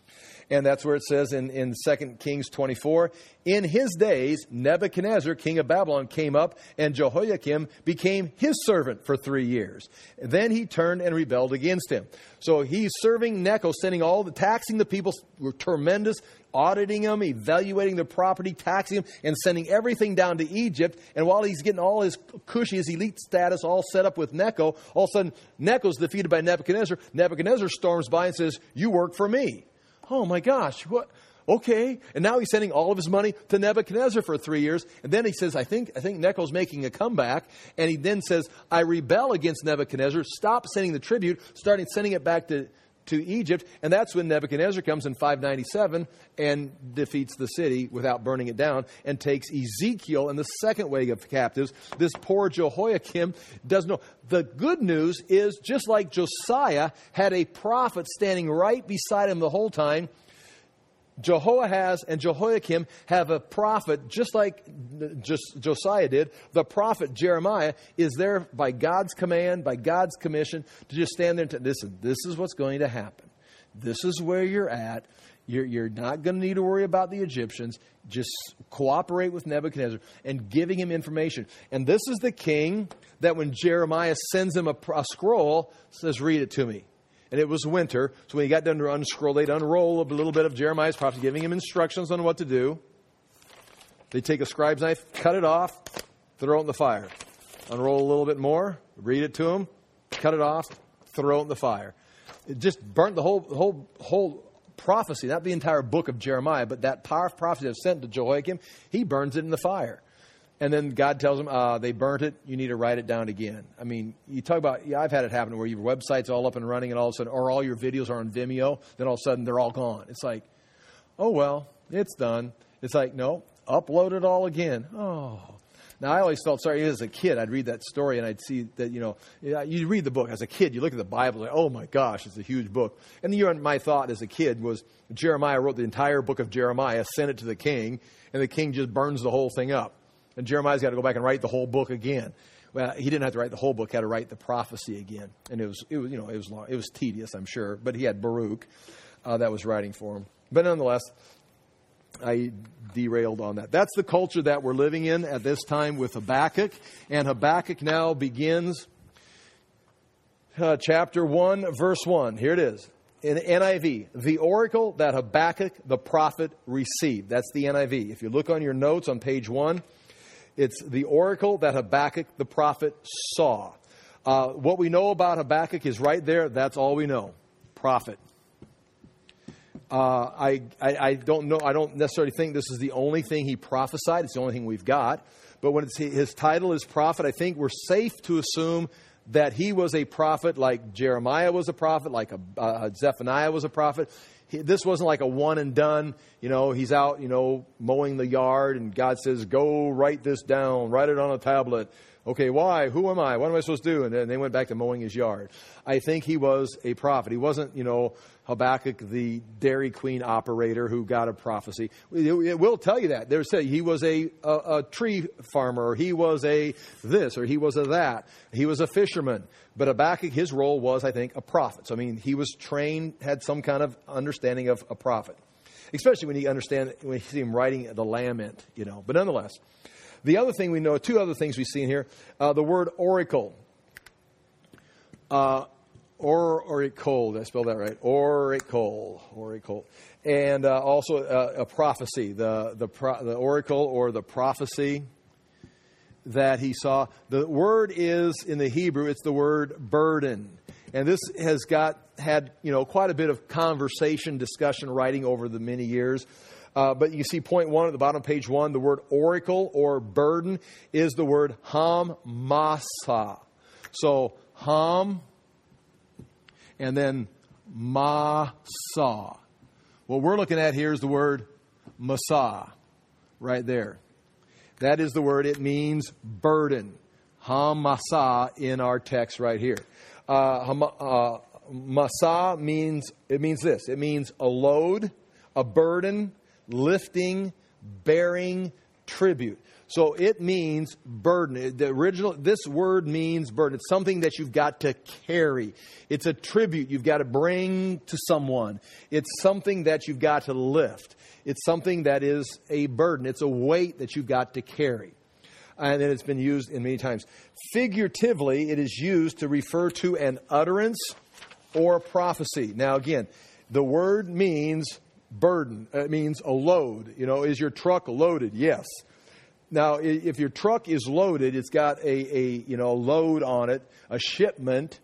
Speaker 1: And that's where it says in 2 Kings 24, in his days, Nebuchadnezzar, king of Babylon, came up, and Jehoiakim became his servant for 3 years. Then he turned and rebelled against him. So he's serving Necho, taxing the people, were tremendous, auditing them, evaluating their property, taxing them, and sending everything down to Egypt. And while he's getting all his cushy, his elite status all set up with Necho, all of a sudden, Necho's defeated by Nebuchadnezzar. Nebuchadnezzar storms by and says, you work for me. Oh my gosh, what? Okay. And now he's sending all of his money to Nebuchadnezzar for 3 years. And then he says, I think Necho's making a comeback. And he then says, I rebel against Nebuchadnezzar. Stop sending the tribute. Starting sending it back to Egypt. And that's when Nebuchadnezzar comes in 597 and defeats the city without burning it down and takes Ezekiel and the second wave of captives. This poor Jehoiakim doesn't know. The good news is, just like Josiah had a prophet standing right beside him the whole time, Jehoahaz and Jehoiakim have a prophet, just like Josiah did. The prophet Jeremiah is there by God's command, by God's commission, to just stand there and listen, this is what's going to happen. This is where you're at. You're not going to need to worry about the Egyptians. Just cooperate with Nebuchadnezzar and giving him information. And this is the king that when Jeremiah sends him a scroll, says, read it to me. And it was winter, so when he got done to unscroll, they'd unroll a little bit of Jeremiah's prophecy, giving him instructions on what to do. They'd take a scribe's knife, cut it off, throw it in the fire. Unroll a little bit more, read it to him, cut it off, throw it in the fire. It just burnt the whole prophecy, not the entire book of Jeremiah, but that powerful prophecy that was sent to Jehoiakim, he burns it in the fire. And then God tells them, they burnt it, you need to write it down again. I mean, you talk about, I've had it happen where your website's all up and running and all of a sudden, or all your videos are on Vimeo, then all of a sudden they're all gone. It's like, oh, well, it's done. It's like, no, upload it all again. Oh, Now, I always felt sorry as a kid. I'd read that story and I'd see that, you read the book as a kid. You look at the Bible, like, oh my gosh, it's a huge book. And my thought as a kid was Jeremiah wrote the entire book of Jeremiah, sent it to the king, and the king just burns the whole thing up. And Jeremiah's got to go back and write the whole book again. Well, he didn't have to write the whole book; he had to write the prophecy again, and it was long. It was tedious, I'm sure. But he had Baruch that was writing for him. But nonetheless, I derailed on that. That's the culture that we're living in at this time with Habakkuk, and Habakkuk now begins chapter 1, verse 1. Here it is in NIV: the oracle that Habakkuk the prophet received. That's the NIV. If you look on your notes on page 1. It's the oracle that Habakkuk the prophet saw. What we know about Habakkuk is right there. That's all we know. Prophet. I don't know. I don't necessarily think this is the only thing he prophesied. It's the only thing we've got. But when his title is prophet, I think we're safe to assume that he was a prophet like Jeremiah was a prophet, like Zephaniah was a prophet. This wasn't like a one and done, he's out, mowing the yard and God says, go write this down, write it on a tablet. Okay, why? Who am I? What am I supposed to do? And then they went back to mowing his yard. I think he was a prophet. He wasn't, Habakkuk, the Dairy Queen operator who got a prophecy. It will tell you that. They'll say he was a tree farmer, or he was a this, or he was a that. He was a fisherman. But Habakkuk, his role was, I think, a prophet. So, he was trained, had some kind of understanding of a prophet. Especially when you see him writing the lament, But nonetheless, the other thing we know, two other things we see in here, the word oracle. Oracle, did I spell that right? Oracle. And also a prophecy, the oracle or the prophecy that he saw. The word is, in the Hebrew, it's the word burden. And this has had quite a bit of conversation, discussion, writing over the many years. But you see point 1 at the bottom of page 1, the word oracle or burden is the word ham-masa. So ham and then masa. What we're looking at here is the word masa right there. That is the word. It means burden. Ham-masa in our text right here. Masa means this. It means a load, a burden, lifting, bearing, tribute. So it means burden. This word means burden. It's something that you've got to carry. It's a tribute you've got to bring to someone. It's something that you've got to lift. It's something that is a burden. It's a weight that you've got to carry. And it's been used in many times. Figuratively, it is used to refer to an utterance or a prophecy. Now, again, the word means burden. It means a load. Is your truck loaded? Yes. Now, if your truck is loaded, it's got a load on it, a shipment.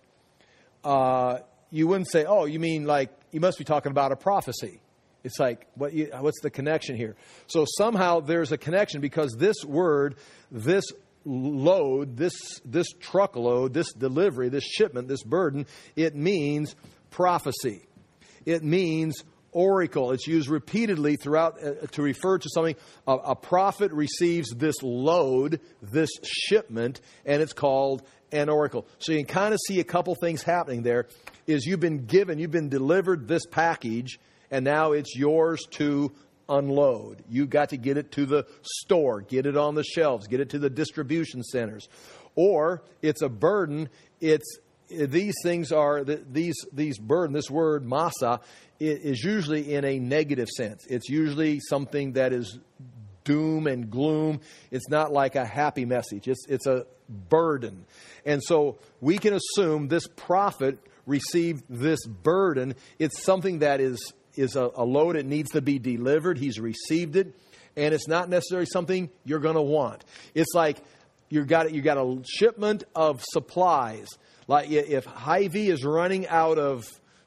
Speaker 1: You wouldn't say, oh, you mean like you must be talking about a prophecy. It's like, what's the connection here? So somehow there's a connection because this word, this load, this truckload, this delivery, this shipment, this burden, it means prophecy. It means oracle. It's used repeatedly throughout to refer to something. A prophet receives this load, this shipment, and it's called an oracle. So you can kind of see a couple things happening there. Is you've been delivered this package, and now it's yours to unload. You got to get it to the store, get it on the shelves, get it to the distribution centers. Or it's a burden. These things are these burden. This word masa is usually in a negative sense. It's usually something that is doom and gloom. It's not like a happy message. It's a burden. And so we can assume this prophet received this burden. It's something that is a load. It needs to be delivered. He's received it. And it's not necessarily something you're going to want. It's like you got a shipment of supplies. Like if Hy-Vee is running out of,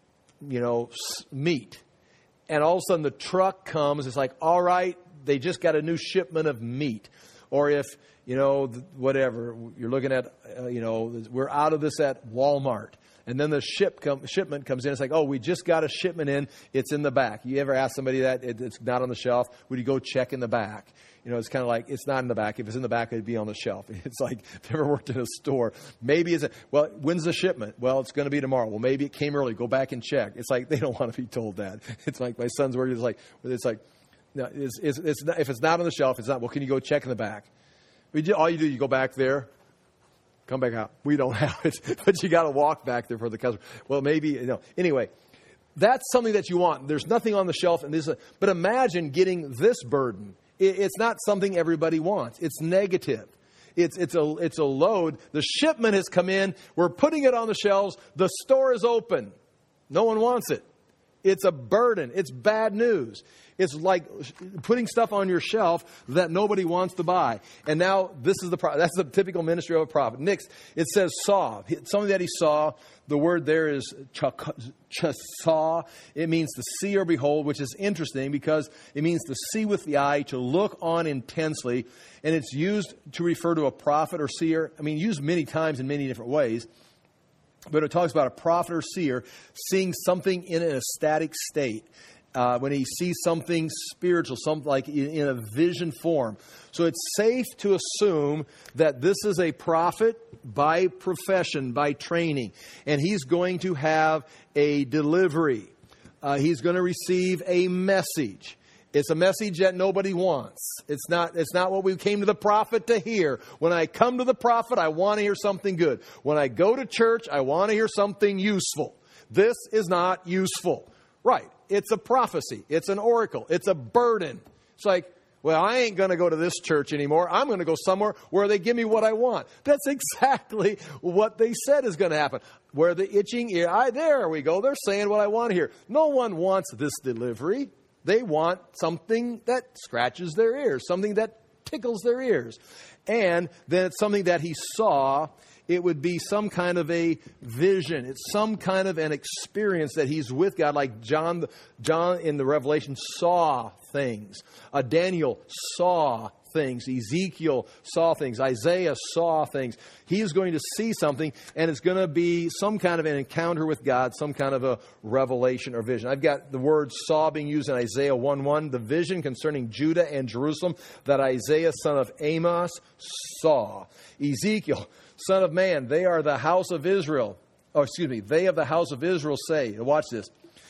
Speaker 1: meat, and all of a sudden the truck comes, it's like, all right, they just got a new shipment of meat. Or if, whatever, you're looking at, we're out of this at Walmart. And then the shipment comes in. It's like, oh, we just got a shipment in. It's in the back. You ever ask somebody that? It's not on the shelf. Would you go check in the back? It's kind of like, it's not in the back. If it's in the back, it'd be on the shelf. It's like, if you ever worked in a store, maybe well, when's the shipment? Well, it's going to be tomorrow. Well, maybe it came early. Go back and check. It's like, they don't want to be told that. It's like my son's word is like, no, it's not, if it's not on the shelf, it's not. Well, can you go check in the back? All you do, you go back there. Come back out. We don't have it, but you got to walk back there for the customer. Well, maybe, Anyway, that's something that you want. There's nothing on the shelf, but imagine getting this burden. It's not something everybody wants. It's negative. It's a load. The shipment has come in. We're putting it on the shelves. The store is open. No one wants it. It's a burden. It's bad news. It's like putting stuff on your shelf that nobody wants to buy. And now that's the typical ministry of a prophet. Next, it says saw. Something that he saw. The word there is saw. It means to see or behold, which is interesting because it means to see with the eye, to look on intensely. And it's used to refer to a prophet or seer. Used many times in many different ways. But it talks about a prophet or seer seeing something in an ecstatic state. When he sees something spiritual, something like in a vision form. So it's safe to assume that this is a prophet by profession, by training. And he's going to have a delivery. He's going to receive a message. It's a message that nobody wants. It's not what we came to the prophet to hear. When I come to the prophet, I want to hear something good. When I go to church, I want to hear something useful. This is not useful. Right. It's a prophecy. It's an oracle. It's a burden. It's like, well, I ain't going to go to this church anymore. I'm going to go somewhere where they give me what I want. That's exactly what they said is going to happen. Where the itching ear, there we go. They're saying what I want to hear. No one wants this delivery. They want something that scratches their ears, something that tickles their ears. And then it's something that he saw. It would be some kind of a vision. It's some kind of an experience that he's with God, like John in the Revelation saw things. Daniel saw things. Ezekiel saw things. Isaiah saw things. He is going to see something, and it's going to be some kind of an encounter with God, some kind of a revelation or vision. I've got the word saw being used in Isaiah 1:1, the vision concerning Judah and Jerusalem that Isaiah, son of Amos, saw. Ezekiel, son of man, they are the house of Israel. They of the house of Israel say. Watch this.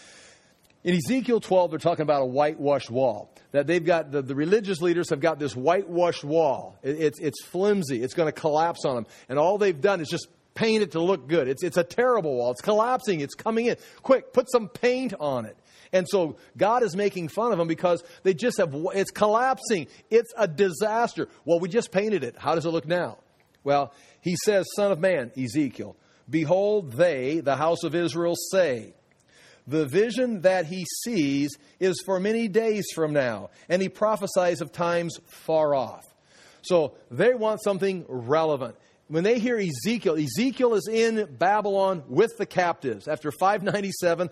Speaker 1: In Ezekiel 12, they're talking about a whitewashed wall. That they've got, the religious leaders have got this whitewashed wall. It's flimsy. It's going to collapse on them. And all they've done is just paint it to look good. It's a terrible wall. It's collapsing. It's coming in. Quick, put some paint on it. And so God is making fun of them because it's collapsing. It's a disaster. Well, we just painted it. How does it look now? Well, he says, son of man, Ezekiel, behold, they, the house of Israel, say, the vision that he sees is for many days from now, and he prophesies of times far off. So they want something relevant. When they hear Ezekiel is in Babylon with the captives. After 597,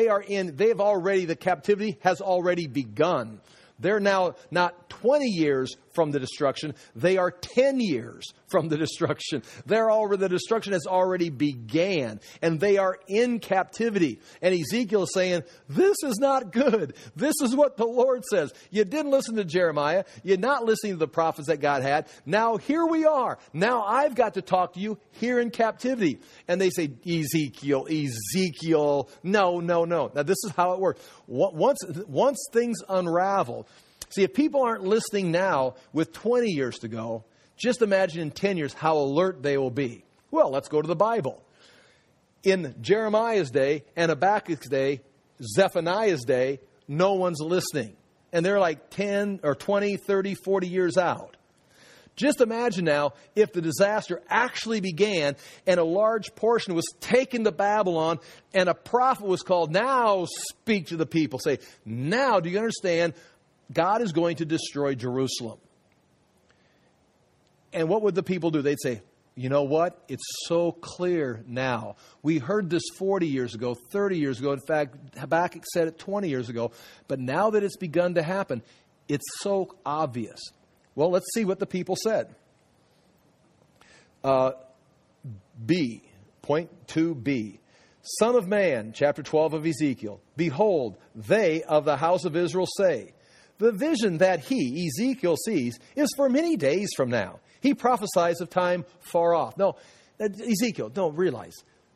Speaker 1: the captivity has already begun. They're now not 20 years from the destruction. They are 10 years from the destruction. The destruction has already began, and they are in captivity. And Ezekiel is saying, this is not good. This is what the Lord says. You didn't listen to Jeremiah. You're not listening to the prophets that God had. Now here we are. Now I've got to talk to you here in captivity. And they say, Ezekiel, no. Now this is how it works. Once things unravel, see, if people aren't listening now with 20 years to go, just imagine in 10 years how alert they will be. Well, let's go to the Bible. In Jeremiah's day and Habakkuk's day, Zephaniah's day, no one's listening. And they're like 10 or 20, 30, 40 years out. Just imagine now if the disaster actually began and a large portion was taken to Babylon and a prophet was called, now speak to the people. Say, now do you understand? God is going to destroy Jerusalem. And what would the people do? They'd say, you know what? It's so clear now. We heard this 40 years ago, 30 years ago. In fact, Habakkuk said it 20 years ago. But now that it's begun to happen, it's so obvious. Well, let's see what the people said. B, point 2b. Son of man, chapter 12 of Ezekiel. Behold, they of the house of Israel say, the vision that he, Ezekiel, sees is for many days from now. He prophesies of time far off. No, Ezekiel, don't realize.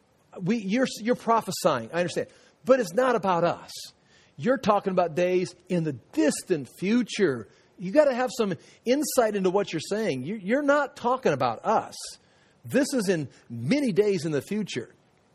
Speaker 1: You're prophesying, I understand. But it's not about us. You're talking about days in the distant future. You got to have some insight into what you're saying. You're not talking about us. This is in many days in the future.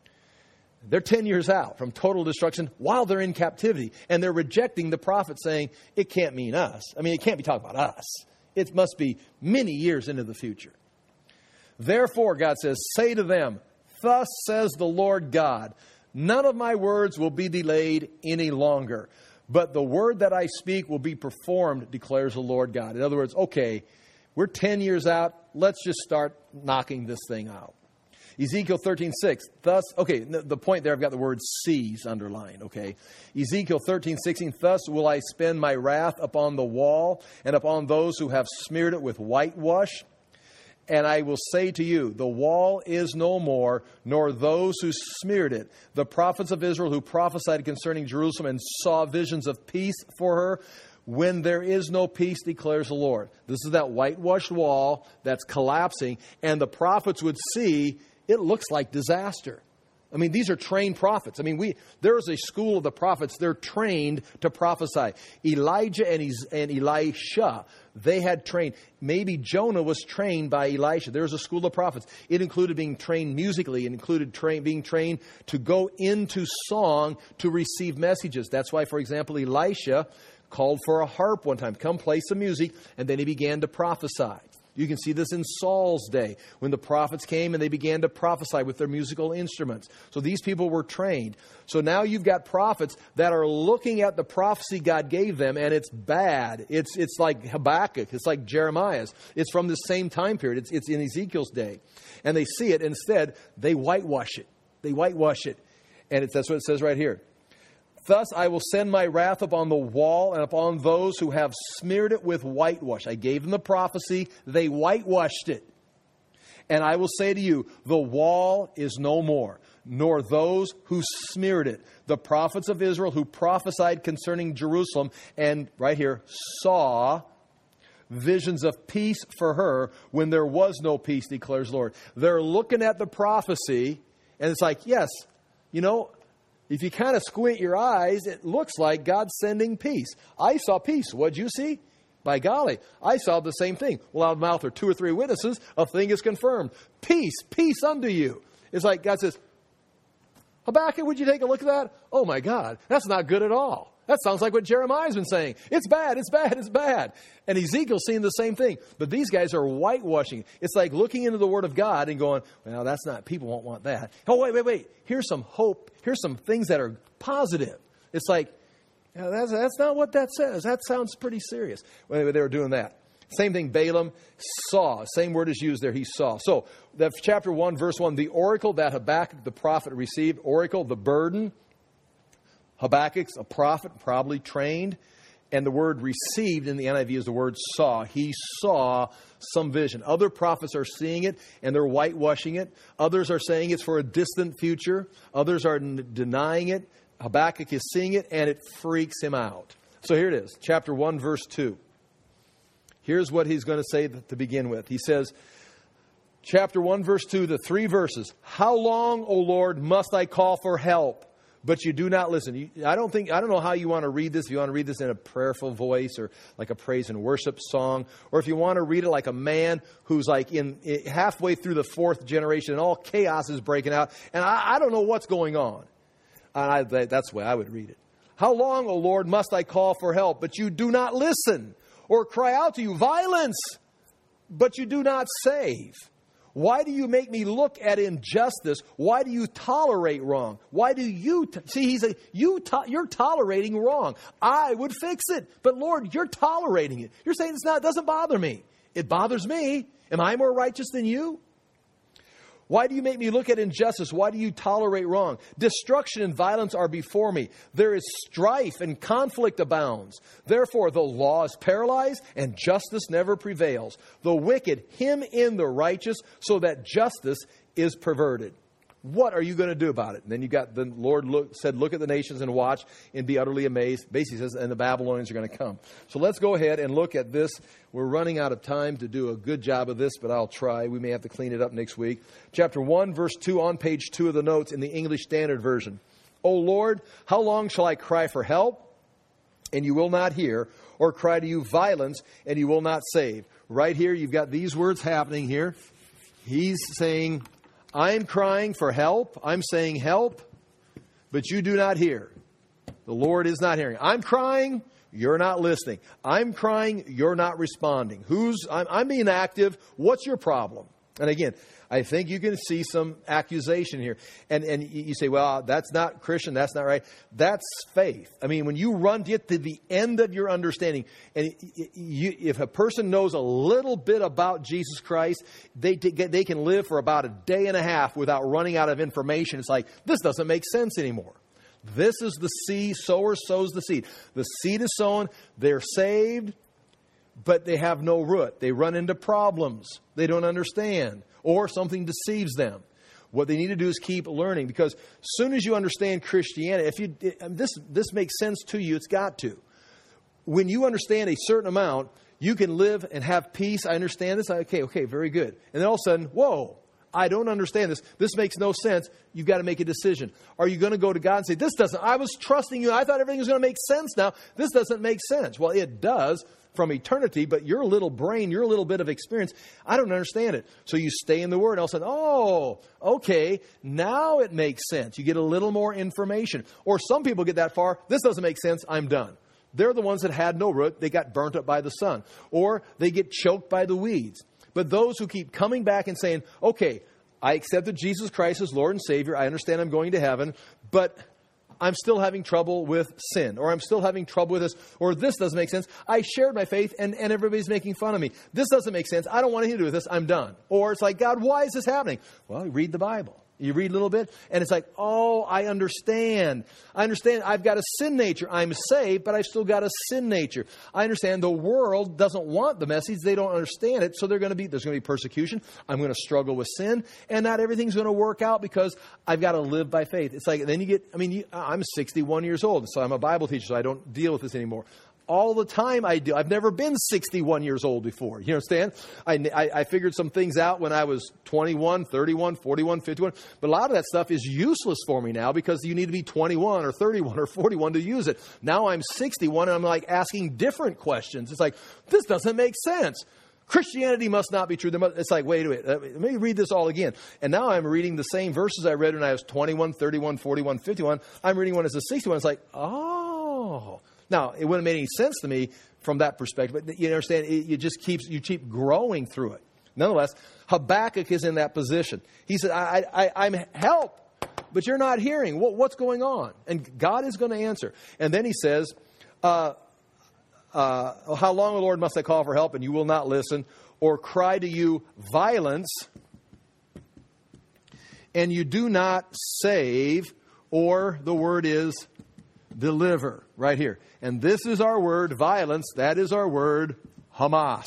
Speaker 1: They're 10 years out from total destruction while they're in captivity. And they're rejecting the prophet saying, it can't mean us. I mean, it can't be talking about us. It must be many years into the future. Therefore, God says, say to them, thus says the Lord God, none of my words will be delayed any longer, but the word that I speak will be performed, declares the Lord God. In other words, okay, we're 10 years out. Let's just start knocking this thing out. Ezekiel 13:6. Thus, okay, the point there, I've got the word sees underlined, okay. Ezekiel 13:16. Thus will I spend my wrath upon the wall and upon those who have smeared it with whitewash. And I will say to you, the wall is no more, nor those who smeared it. The prophets of Israel who prophesied concerning Jerusalem and saw visions of peace for her, when there is no peace, declares the Lord. This is that whitewashed wall that's collapsing, and the prophets would see it looks like disaster. I mean, these are trained prophets. I mean, there is a school of the prophets. They're trained to prophesy. Elijah and Elisha, they had trained. Maybe Jonah was trained by Elisha. There was a school of prophets. It included being trained musically. It included being trained to go into song to receive messages. That's why, for example, Elisha called for a harp one time. Come play some music. And then he began to prophesy. You can see this in Saul's day when the prophets came and they began to prophesy with their musical instruments. So these people were trained. So now you've got prophets that are looking at the prophecy God gave them, and it's bad. It's like Habakkuk. It's like Jeremiah's. It's from the same time period. It's in Ezekiel's day. And they see it. Instead, they whitewash it. They whitewash it. And that's what it says right here. Thus I will send my wrath upon the wall and upon those who have smeared it with whitewash. I gave them the prophecy. They whitewashed it. And I will say to you, the wall is no more, nor those who smeared it. The prophets of Israel who prophesied concerning Jerusalem and, right here, saw visions of peace for her when there was no peace, declares the Lord. They're looking at the prophecy, and it's like, yes, you know, if you kind of squint your eyes, it looks like God's sending peace. I saw peace. What'd you see? By golly, I saw the same thing. Well, out of the mouth are 2 or 3 witnesses, a thing is confirmed. Peace, peace unto you. It's like God says, Habakkuk, would you take a look at that? Oh my God, that's not good at all. That sounds like what Jeremiah's been saying. It's bad, it's bad, it's bad. And Ezekiel's seeing the same thing. But these guys are whitewashing. It's like looking into the Word of God and going, well, that's not, people won't want that. Oh, wait. Here's some hope. Here's some things that are positive. It's like, that's not what that says. That sounds pretty serious. Well, they were doing that. Same thing, Balaam saw. Same word is used there, he saw. So, that's chapter 1, verse 1. The oracle that Habakkuk the prophet received. Oracle, the burden. Habakkuk's a prophet, probably trained. And the word received in the NIV is the word saw. He saw some vision. Other prophets are seeing it and they're whitewashing it. Others are saying it's for a distant future. Others are denying it. Habakkuk is seeing it and it freaks him out. So here it is, chapter 1, verse 2. Here's what he's going to say to begin with. He says, chapter 1, verse 2, the 3 verses. How long, O Lord, must I call for help? But you do not listen. I don't know how you want to read this. If you want to read this in a prayerful voice or like a praise and worship song, or if you want to read it like a man who's like in halfway through the 4th generation and all chaos is breaking out, and I don't know what's going on. That's the way I would read it. How long, O Lord, must I call for help, but you do not listen, or cry out to you, violence, but you do not save? Why do you make me look at injustice? Why do you tolerate wrong? Why do you... you're tolerating wrong. I would fix it. But Lord, you're tolerating it. You're saying it doesn't bother me. It bothers me. Am I more righteous than you? Why do you make me look at injustice? Why do you tolerate wrong? Destruction and violence are before me. There is strife and conflict abounds. Therefore, the law is paralyzed and justice never prevails. The wicked hem in the righteous so that justice is perverted. What are you going to do about it? And then you got the Lord said, look at the nations and watch and be utterly amazed. Basically says, and the Babylonians are going to come. So let's go ahead and look at this. We're running out of time to do a good job of this, but I'll try. We may have to clean it up next week. Chapter 1, verse 2 on page 2 of the notes in the English Standard Version. O Lord, how long shall I cry for help, and you will not hear, or cry to you violence, and you will not save? Right here, you've got these words happening here. He's saying, I'm crying for help. I'm saying help, but you do not hear. The Lord is not hearing. I'm crying, you're not listening. I'm crying, you're not responding. I'm being active. What's your problem? And again, I think you can see some accusation here. And you say, well, that's not Christian. That's not right. That's faith. I mean, when you run to get to the end of your understanding, and if a person knows a little bit about Jesus Christ, they can live for about a day and a half without running out of information. It's like, this doesn't make sense anymore. This is the seed. Sower sows the seed. The seed is sown. They're saved, but they have no root. They run into problems. They don't understand. Or something deceives them. What they need to do is keep learning, because as soon as you understand Christianity, this makes sense to you, it's got to. When you understand a certain amount, you can live and have peace. I understand this. Okay, very good. And then all of a sudden, whoa, I don't understand this. This makes no sense. You've got to make a decision. Are you going to go to God and say, I was trusting you. I thought everything was going to make sense now. This doesn't make sense. Well, it does from eternity, but your little brain, your little bit of experience, I don't understand it. So you stay in the Word, and all of a sudden, oh, okay, now it makes sense. You get a little more information. Or some people get that far, this doesn't make sense, I'm done. They're the ones that had no root. They got burnt up by the sun. Or they get choked by the weeds. But those who keep coming back and saying, okay, I accepted Jesus Christ as Lord and Savior. I understand I'm going to heaven, but I'm still having trouble with sin, or I'm still having trouble with this, or this doesn't make sense. I shared my faith and everybody's making fun of me. This doesn't make sense. I don't want anything to do with this. I'm done. Or it's like, God, why is this happening? Well, you read the Bible. You read a little bit, and it's like, oh, I understand. I've got a sin nature. I'm saved, but I've still got a sin nature. I understand the world doesn't want the message. They don't understand it, so there's going to be persecution. I'm going to struggle with sin, and not everything's going to work out because I've got to live by faith. It's like, then I'm 61 years old, so I'm a Bible teacher, so I don't deal with this anymore. All the time I do. I've never been 61 years old before. You understand? I figured some things out when I was 21, 31, 41, 51. But a lot of that stuff is useless for me now because you need to be 21 or 31 or 41 to use it. Now I'm 61 and I'm like asking different questions. It's like, this doesn't make sense. Christianity must not be true. It's like, wait a minute, let me read this all again. And now I'm reading the same verses I read when I was 21, 31, 41, 51. I'm reading one as a 61. It's like, oh. Now, it wouldn't make any sense to me from that perspective, but you understand, you keep growing through it. Nonetheless, Habakkuk is in that position. He said, I'm help, but you're not hearing. What's going on? And God is going to answer. And then he says, how long, O Lord, must I call for help, and you will not listen, or cry to you violence, and you do not save, or the word is deliver, right here. And this is our word, violence. That is our word, Hamas.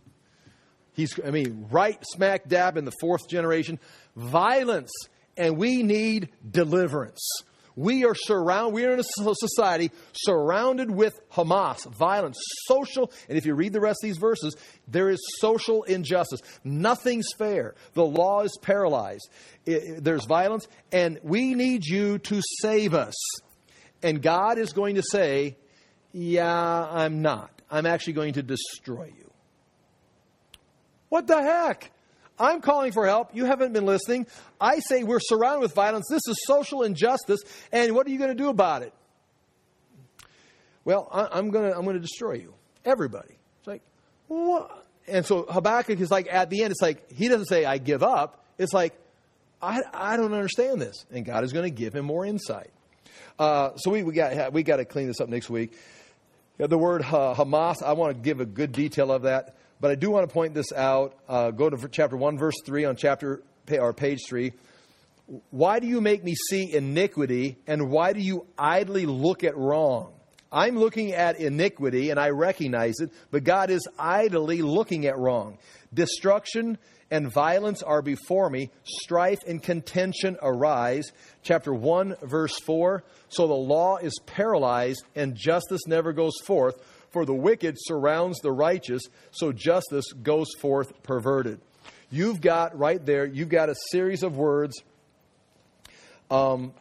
Speaker 1: Right smack dab in the fourth generation. Violence. And we need deliverance. We are in a society surrounded with Hamas, violence, social. And if you read the rest of these verses, there is social injustice. Nothing's fair. The law is paralyzed. There's violence. And we need you to save us. And God is going to say, yeah, I'm not. I'm actually going to destroy you. What the heck? I'm calling for help. You haven't been listening. I say we're surrounded with violence. This is social injustice. And what are you going to do about it? Well, I'm going to destroy you. Everybody. It's like, what? And so Habakkuk is like, at the end, it's like, he doesn't say, I give up. It's like, I don't understand this. And God is going to give him more insight. So we got to clean this up next week. The word Hamas, I want to give a good detail of that, but I do want to point this out. Go to chapter 1, verse 3 on chapter or page 3. Why do you make me see iniquity, and why do you idly look at wrong? I'm looking at iniquity, and I recognize it, but God is idly looking at wrong. Destruction and violence are before me. Strife and contention arise. Chapter 1, verse 4. So the law is paralyzed, and justice never goes forth. For the wicked surrounds the righteous, so justice goes forth perverted. You've got right there, you've got a series of words. Go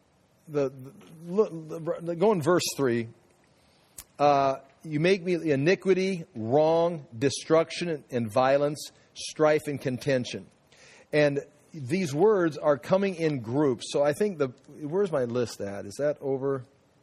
Speaker 1: in verse 3. You make me iniquity, wrong, destruction and violence, strife and contention. And these words are coming in groups. So I think where's my list at? Is that over?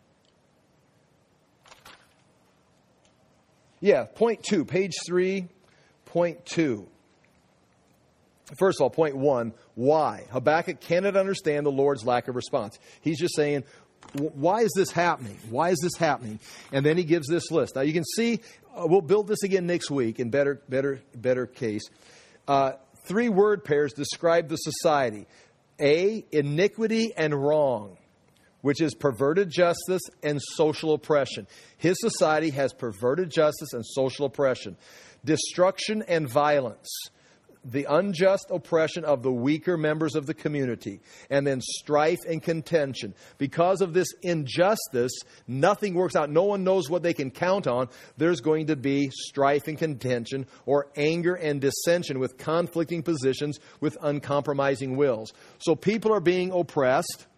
Speaker 1: Yeah, point 2, page 3, point 2. First of all, point 1, why? Habakkuk cannot understand the Lord's lack of response. He's just saying, why is this happening? Why is this happening? And then he gives this list. Now you can see, we'll build this again next week in better case. 3 word pairs describe the society. A, iniquity and wrong, which is perverted justice and social oppression. His society has perverted justice and social oppression. Destruction and violence, the unjust oppression of the weaker members of the community, and then strife and contention. Because of this injustice, nothing works out. No one knows what they can count on. There's going to be strife and contention, or anger and dissension with conflicting positions, with uncompromising wills. So people are being oppressed.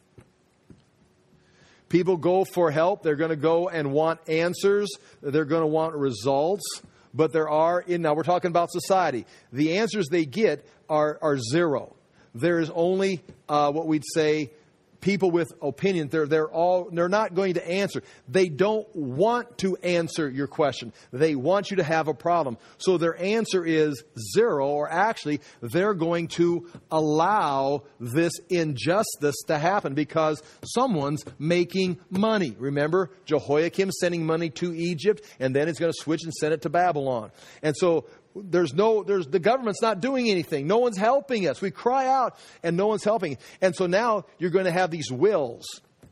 Speaker 1: People go for help. They're going to go and want answers. They're going to want results. But now we're talking about society. The answers they get are zero. There is only what we'd say people with opinion. They're not going to answer. They don't want to answer your question. They want you to have a problem. So their answer is zero, or actually they're going to allow this injustice to happen because someone's making money. Remember, Jehoiakim sending money to Egypt, and then it's going to switch and send it to Babylon. And so the government's not doing anything. No one's helping us. We cry out and no one's helping. And so now you're going to have these wills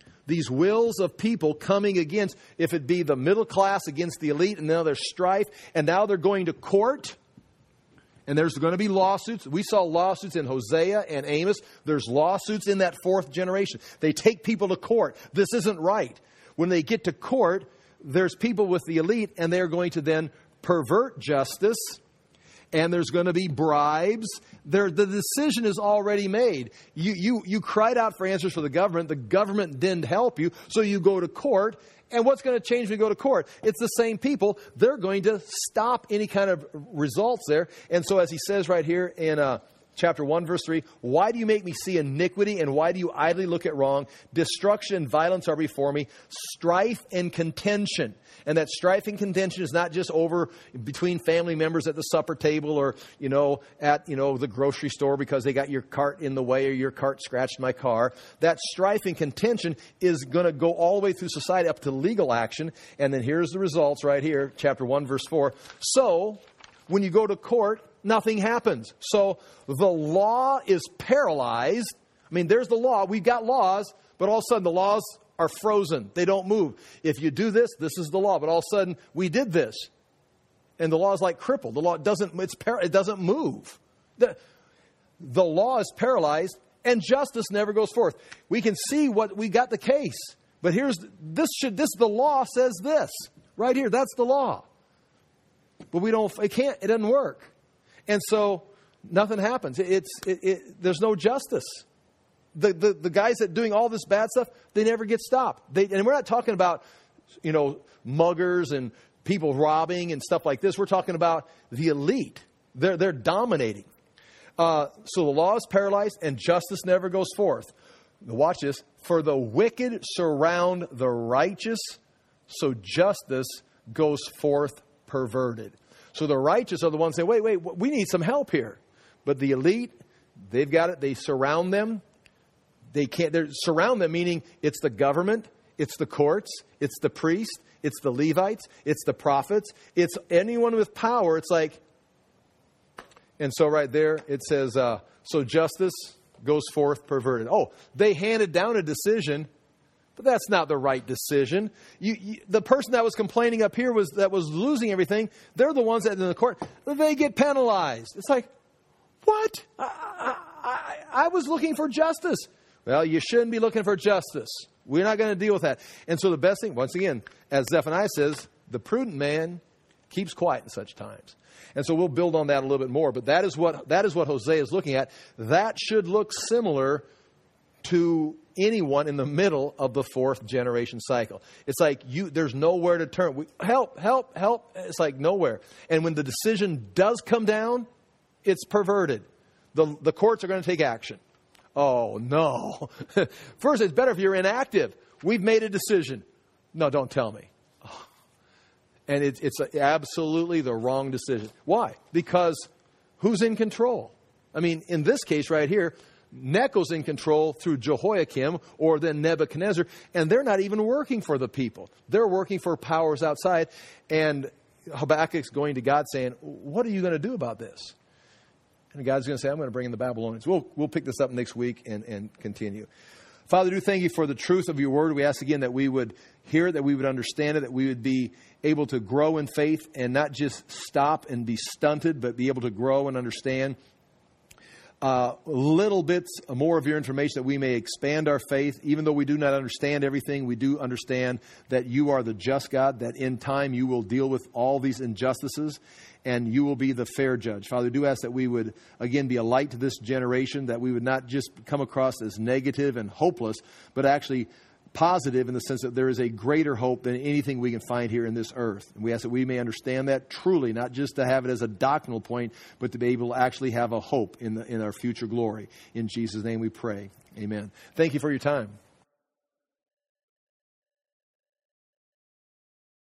Speaker 1: of people coming against, if it be the middle class against the elite, and now there's strife, and now they're going to court, and there's going to be lawsuits. We saw lawsuits in Hosea and Amos. There's lawsuits in that 4th generation. They take people to court. This isn't right. When they get to court, there's people with the elite, and they're going to then pervert justice. And there's going to be bribes. The decision is already made. You cried out for answers for the government. The government didn't help you. So you go to court. And what's going to change when you go to court? It's the same people. They're going to stop any kind of results there. And so as he says right here in chapter 1, verse 3, why do you make me see iniquity, and why do you idly look at wrong? Destruction and violence are before me, strife and contention. And that strife and contention is not just over between family members at the supper table, or, at, the grocery store because they got your cart in the way, or your cart scratched my car. That strife and contention is going to go all the way through society up to legal action. And then here's the results right here, chapter 1, verse 4. So when you go to court, nothing happens. So the law is paralyzed. I mean, there's the law. We've got laws, but all of a sudden the laws are frozen. They don't move. If you do this, this is the law. But all of a sudden, we did this. And the law is like crippled. The law it doesn't move. The law is paralyzed, and justice never goes forth. We can see we got the case. But the law says this. Right here, that's the law. But it doesn't work. And so nothing happens. There's no justice. The guys that doing all this bad stuff, they never get stopped. And we're not talking about, muggers and people robbing and stuff like this. We're talking about the elite. They're dominating. So the law is paralyzed and justice never goes forth. Watch this. For the wicked surround the righteous, so justice goes forth perverted. So the righteous are the ones saying, wait, we need some help here. But the elite, they've got it. They surround them. They surround them, meaning it's the government, it's the courts, it's the priest, it's the Levites, it's the prophets, it's anyone with power. It's like, And so right there, it says, so justice goes forth perverted. Oh, they handed down a decision, but that's not the right decision. The person that was complaining up here that was losing everything, they're the ones that in the court, they get penalized. It's like, what? I was looking for justice. Well, you shouldn't be looking for justice. We're not going to deal with that. And so the best thing, once again, as Zephaniah says, the prudent man keeps quiet in such times. And so we'll build on that a little bit more. But that is what Hosea is looking at. That should look similar to anyone in the middle of the fourth generation cycle. It's like there's nowhere to turn. Help. It's like nowhere. And when the decision does come down, it's perverted. The courts are going to take action. Oh, no. First, it's better if you're inactive. We've made a decision. No, don't tell me. And it's absolutely the wrong decision. Why? Because who's in control? I mean, in this case right here, Necho's in control through Jehoiakim or then Nebuchadnezzar, and they're not even working for the people. They're working for powers outside. And Habakkuk's going to God saying, what are you going to do about this? And God's going to say, I'm going to bring in the Babylonians. We'll pick this up next week and continue. Father, do thank you for the truth of your word. We ask again that we would hear it, that we would understand it, that we would be able to grow in faith and not just stop and be stunted, but be able to grow and understand little bits more of your information that we may expand our faith. Even though we do not understand everything, we do understand that you are the just God, that in time you will deal with all these injustices and you will be the fair judge. Father, do ask that we would, again, be a light to this generation, that we would not just come across as negative and hopeless, but actually positive in the sense that there is a greater hope than anything we can find here in this earth. And we ask that we may understand that truly, not just to have it as a doctrinal point, but to be able to actually have a hope in our future glory. In Jesus' name we pray. Amen. Thank you for your time.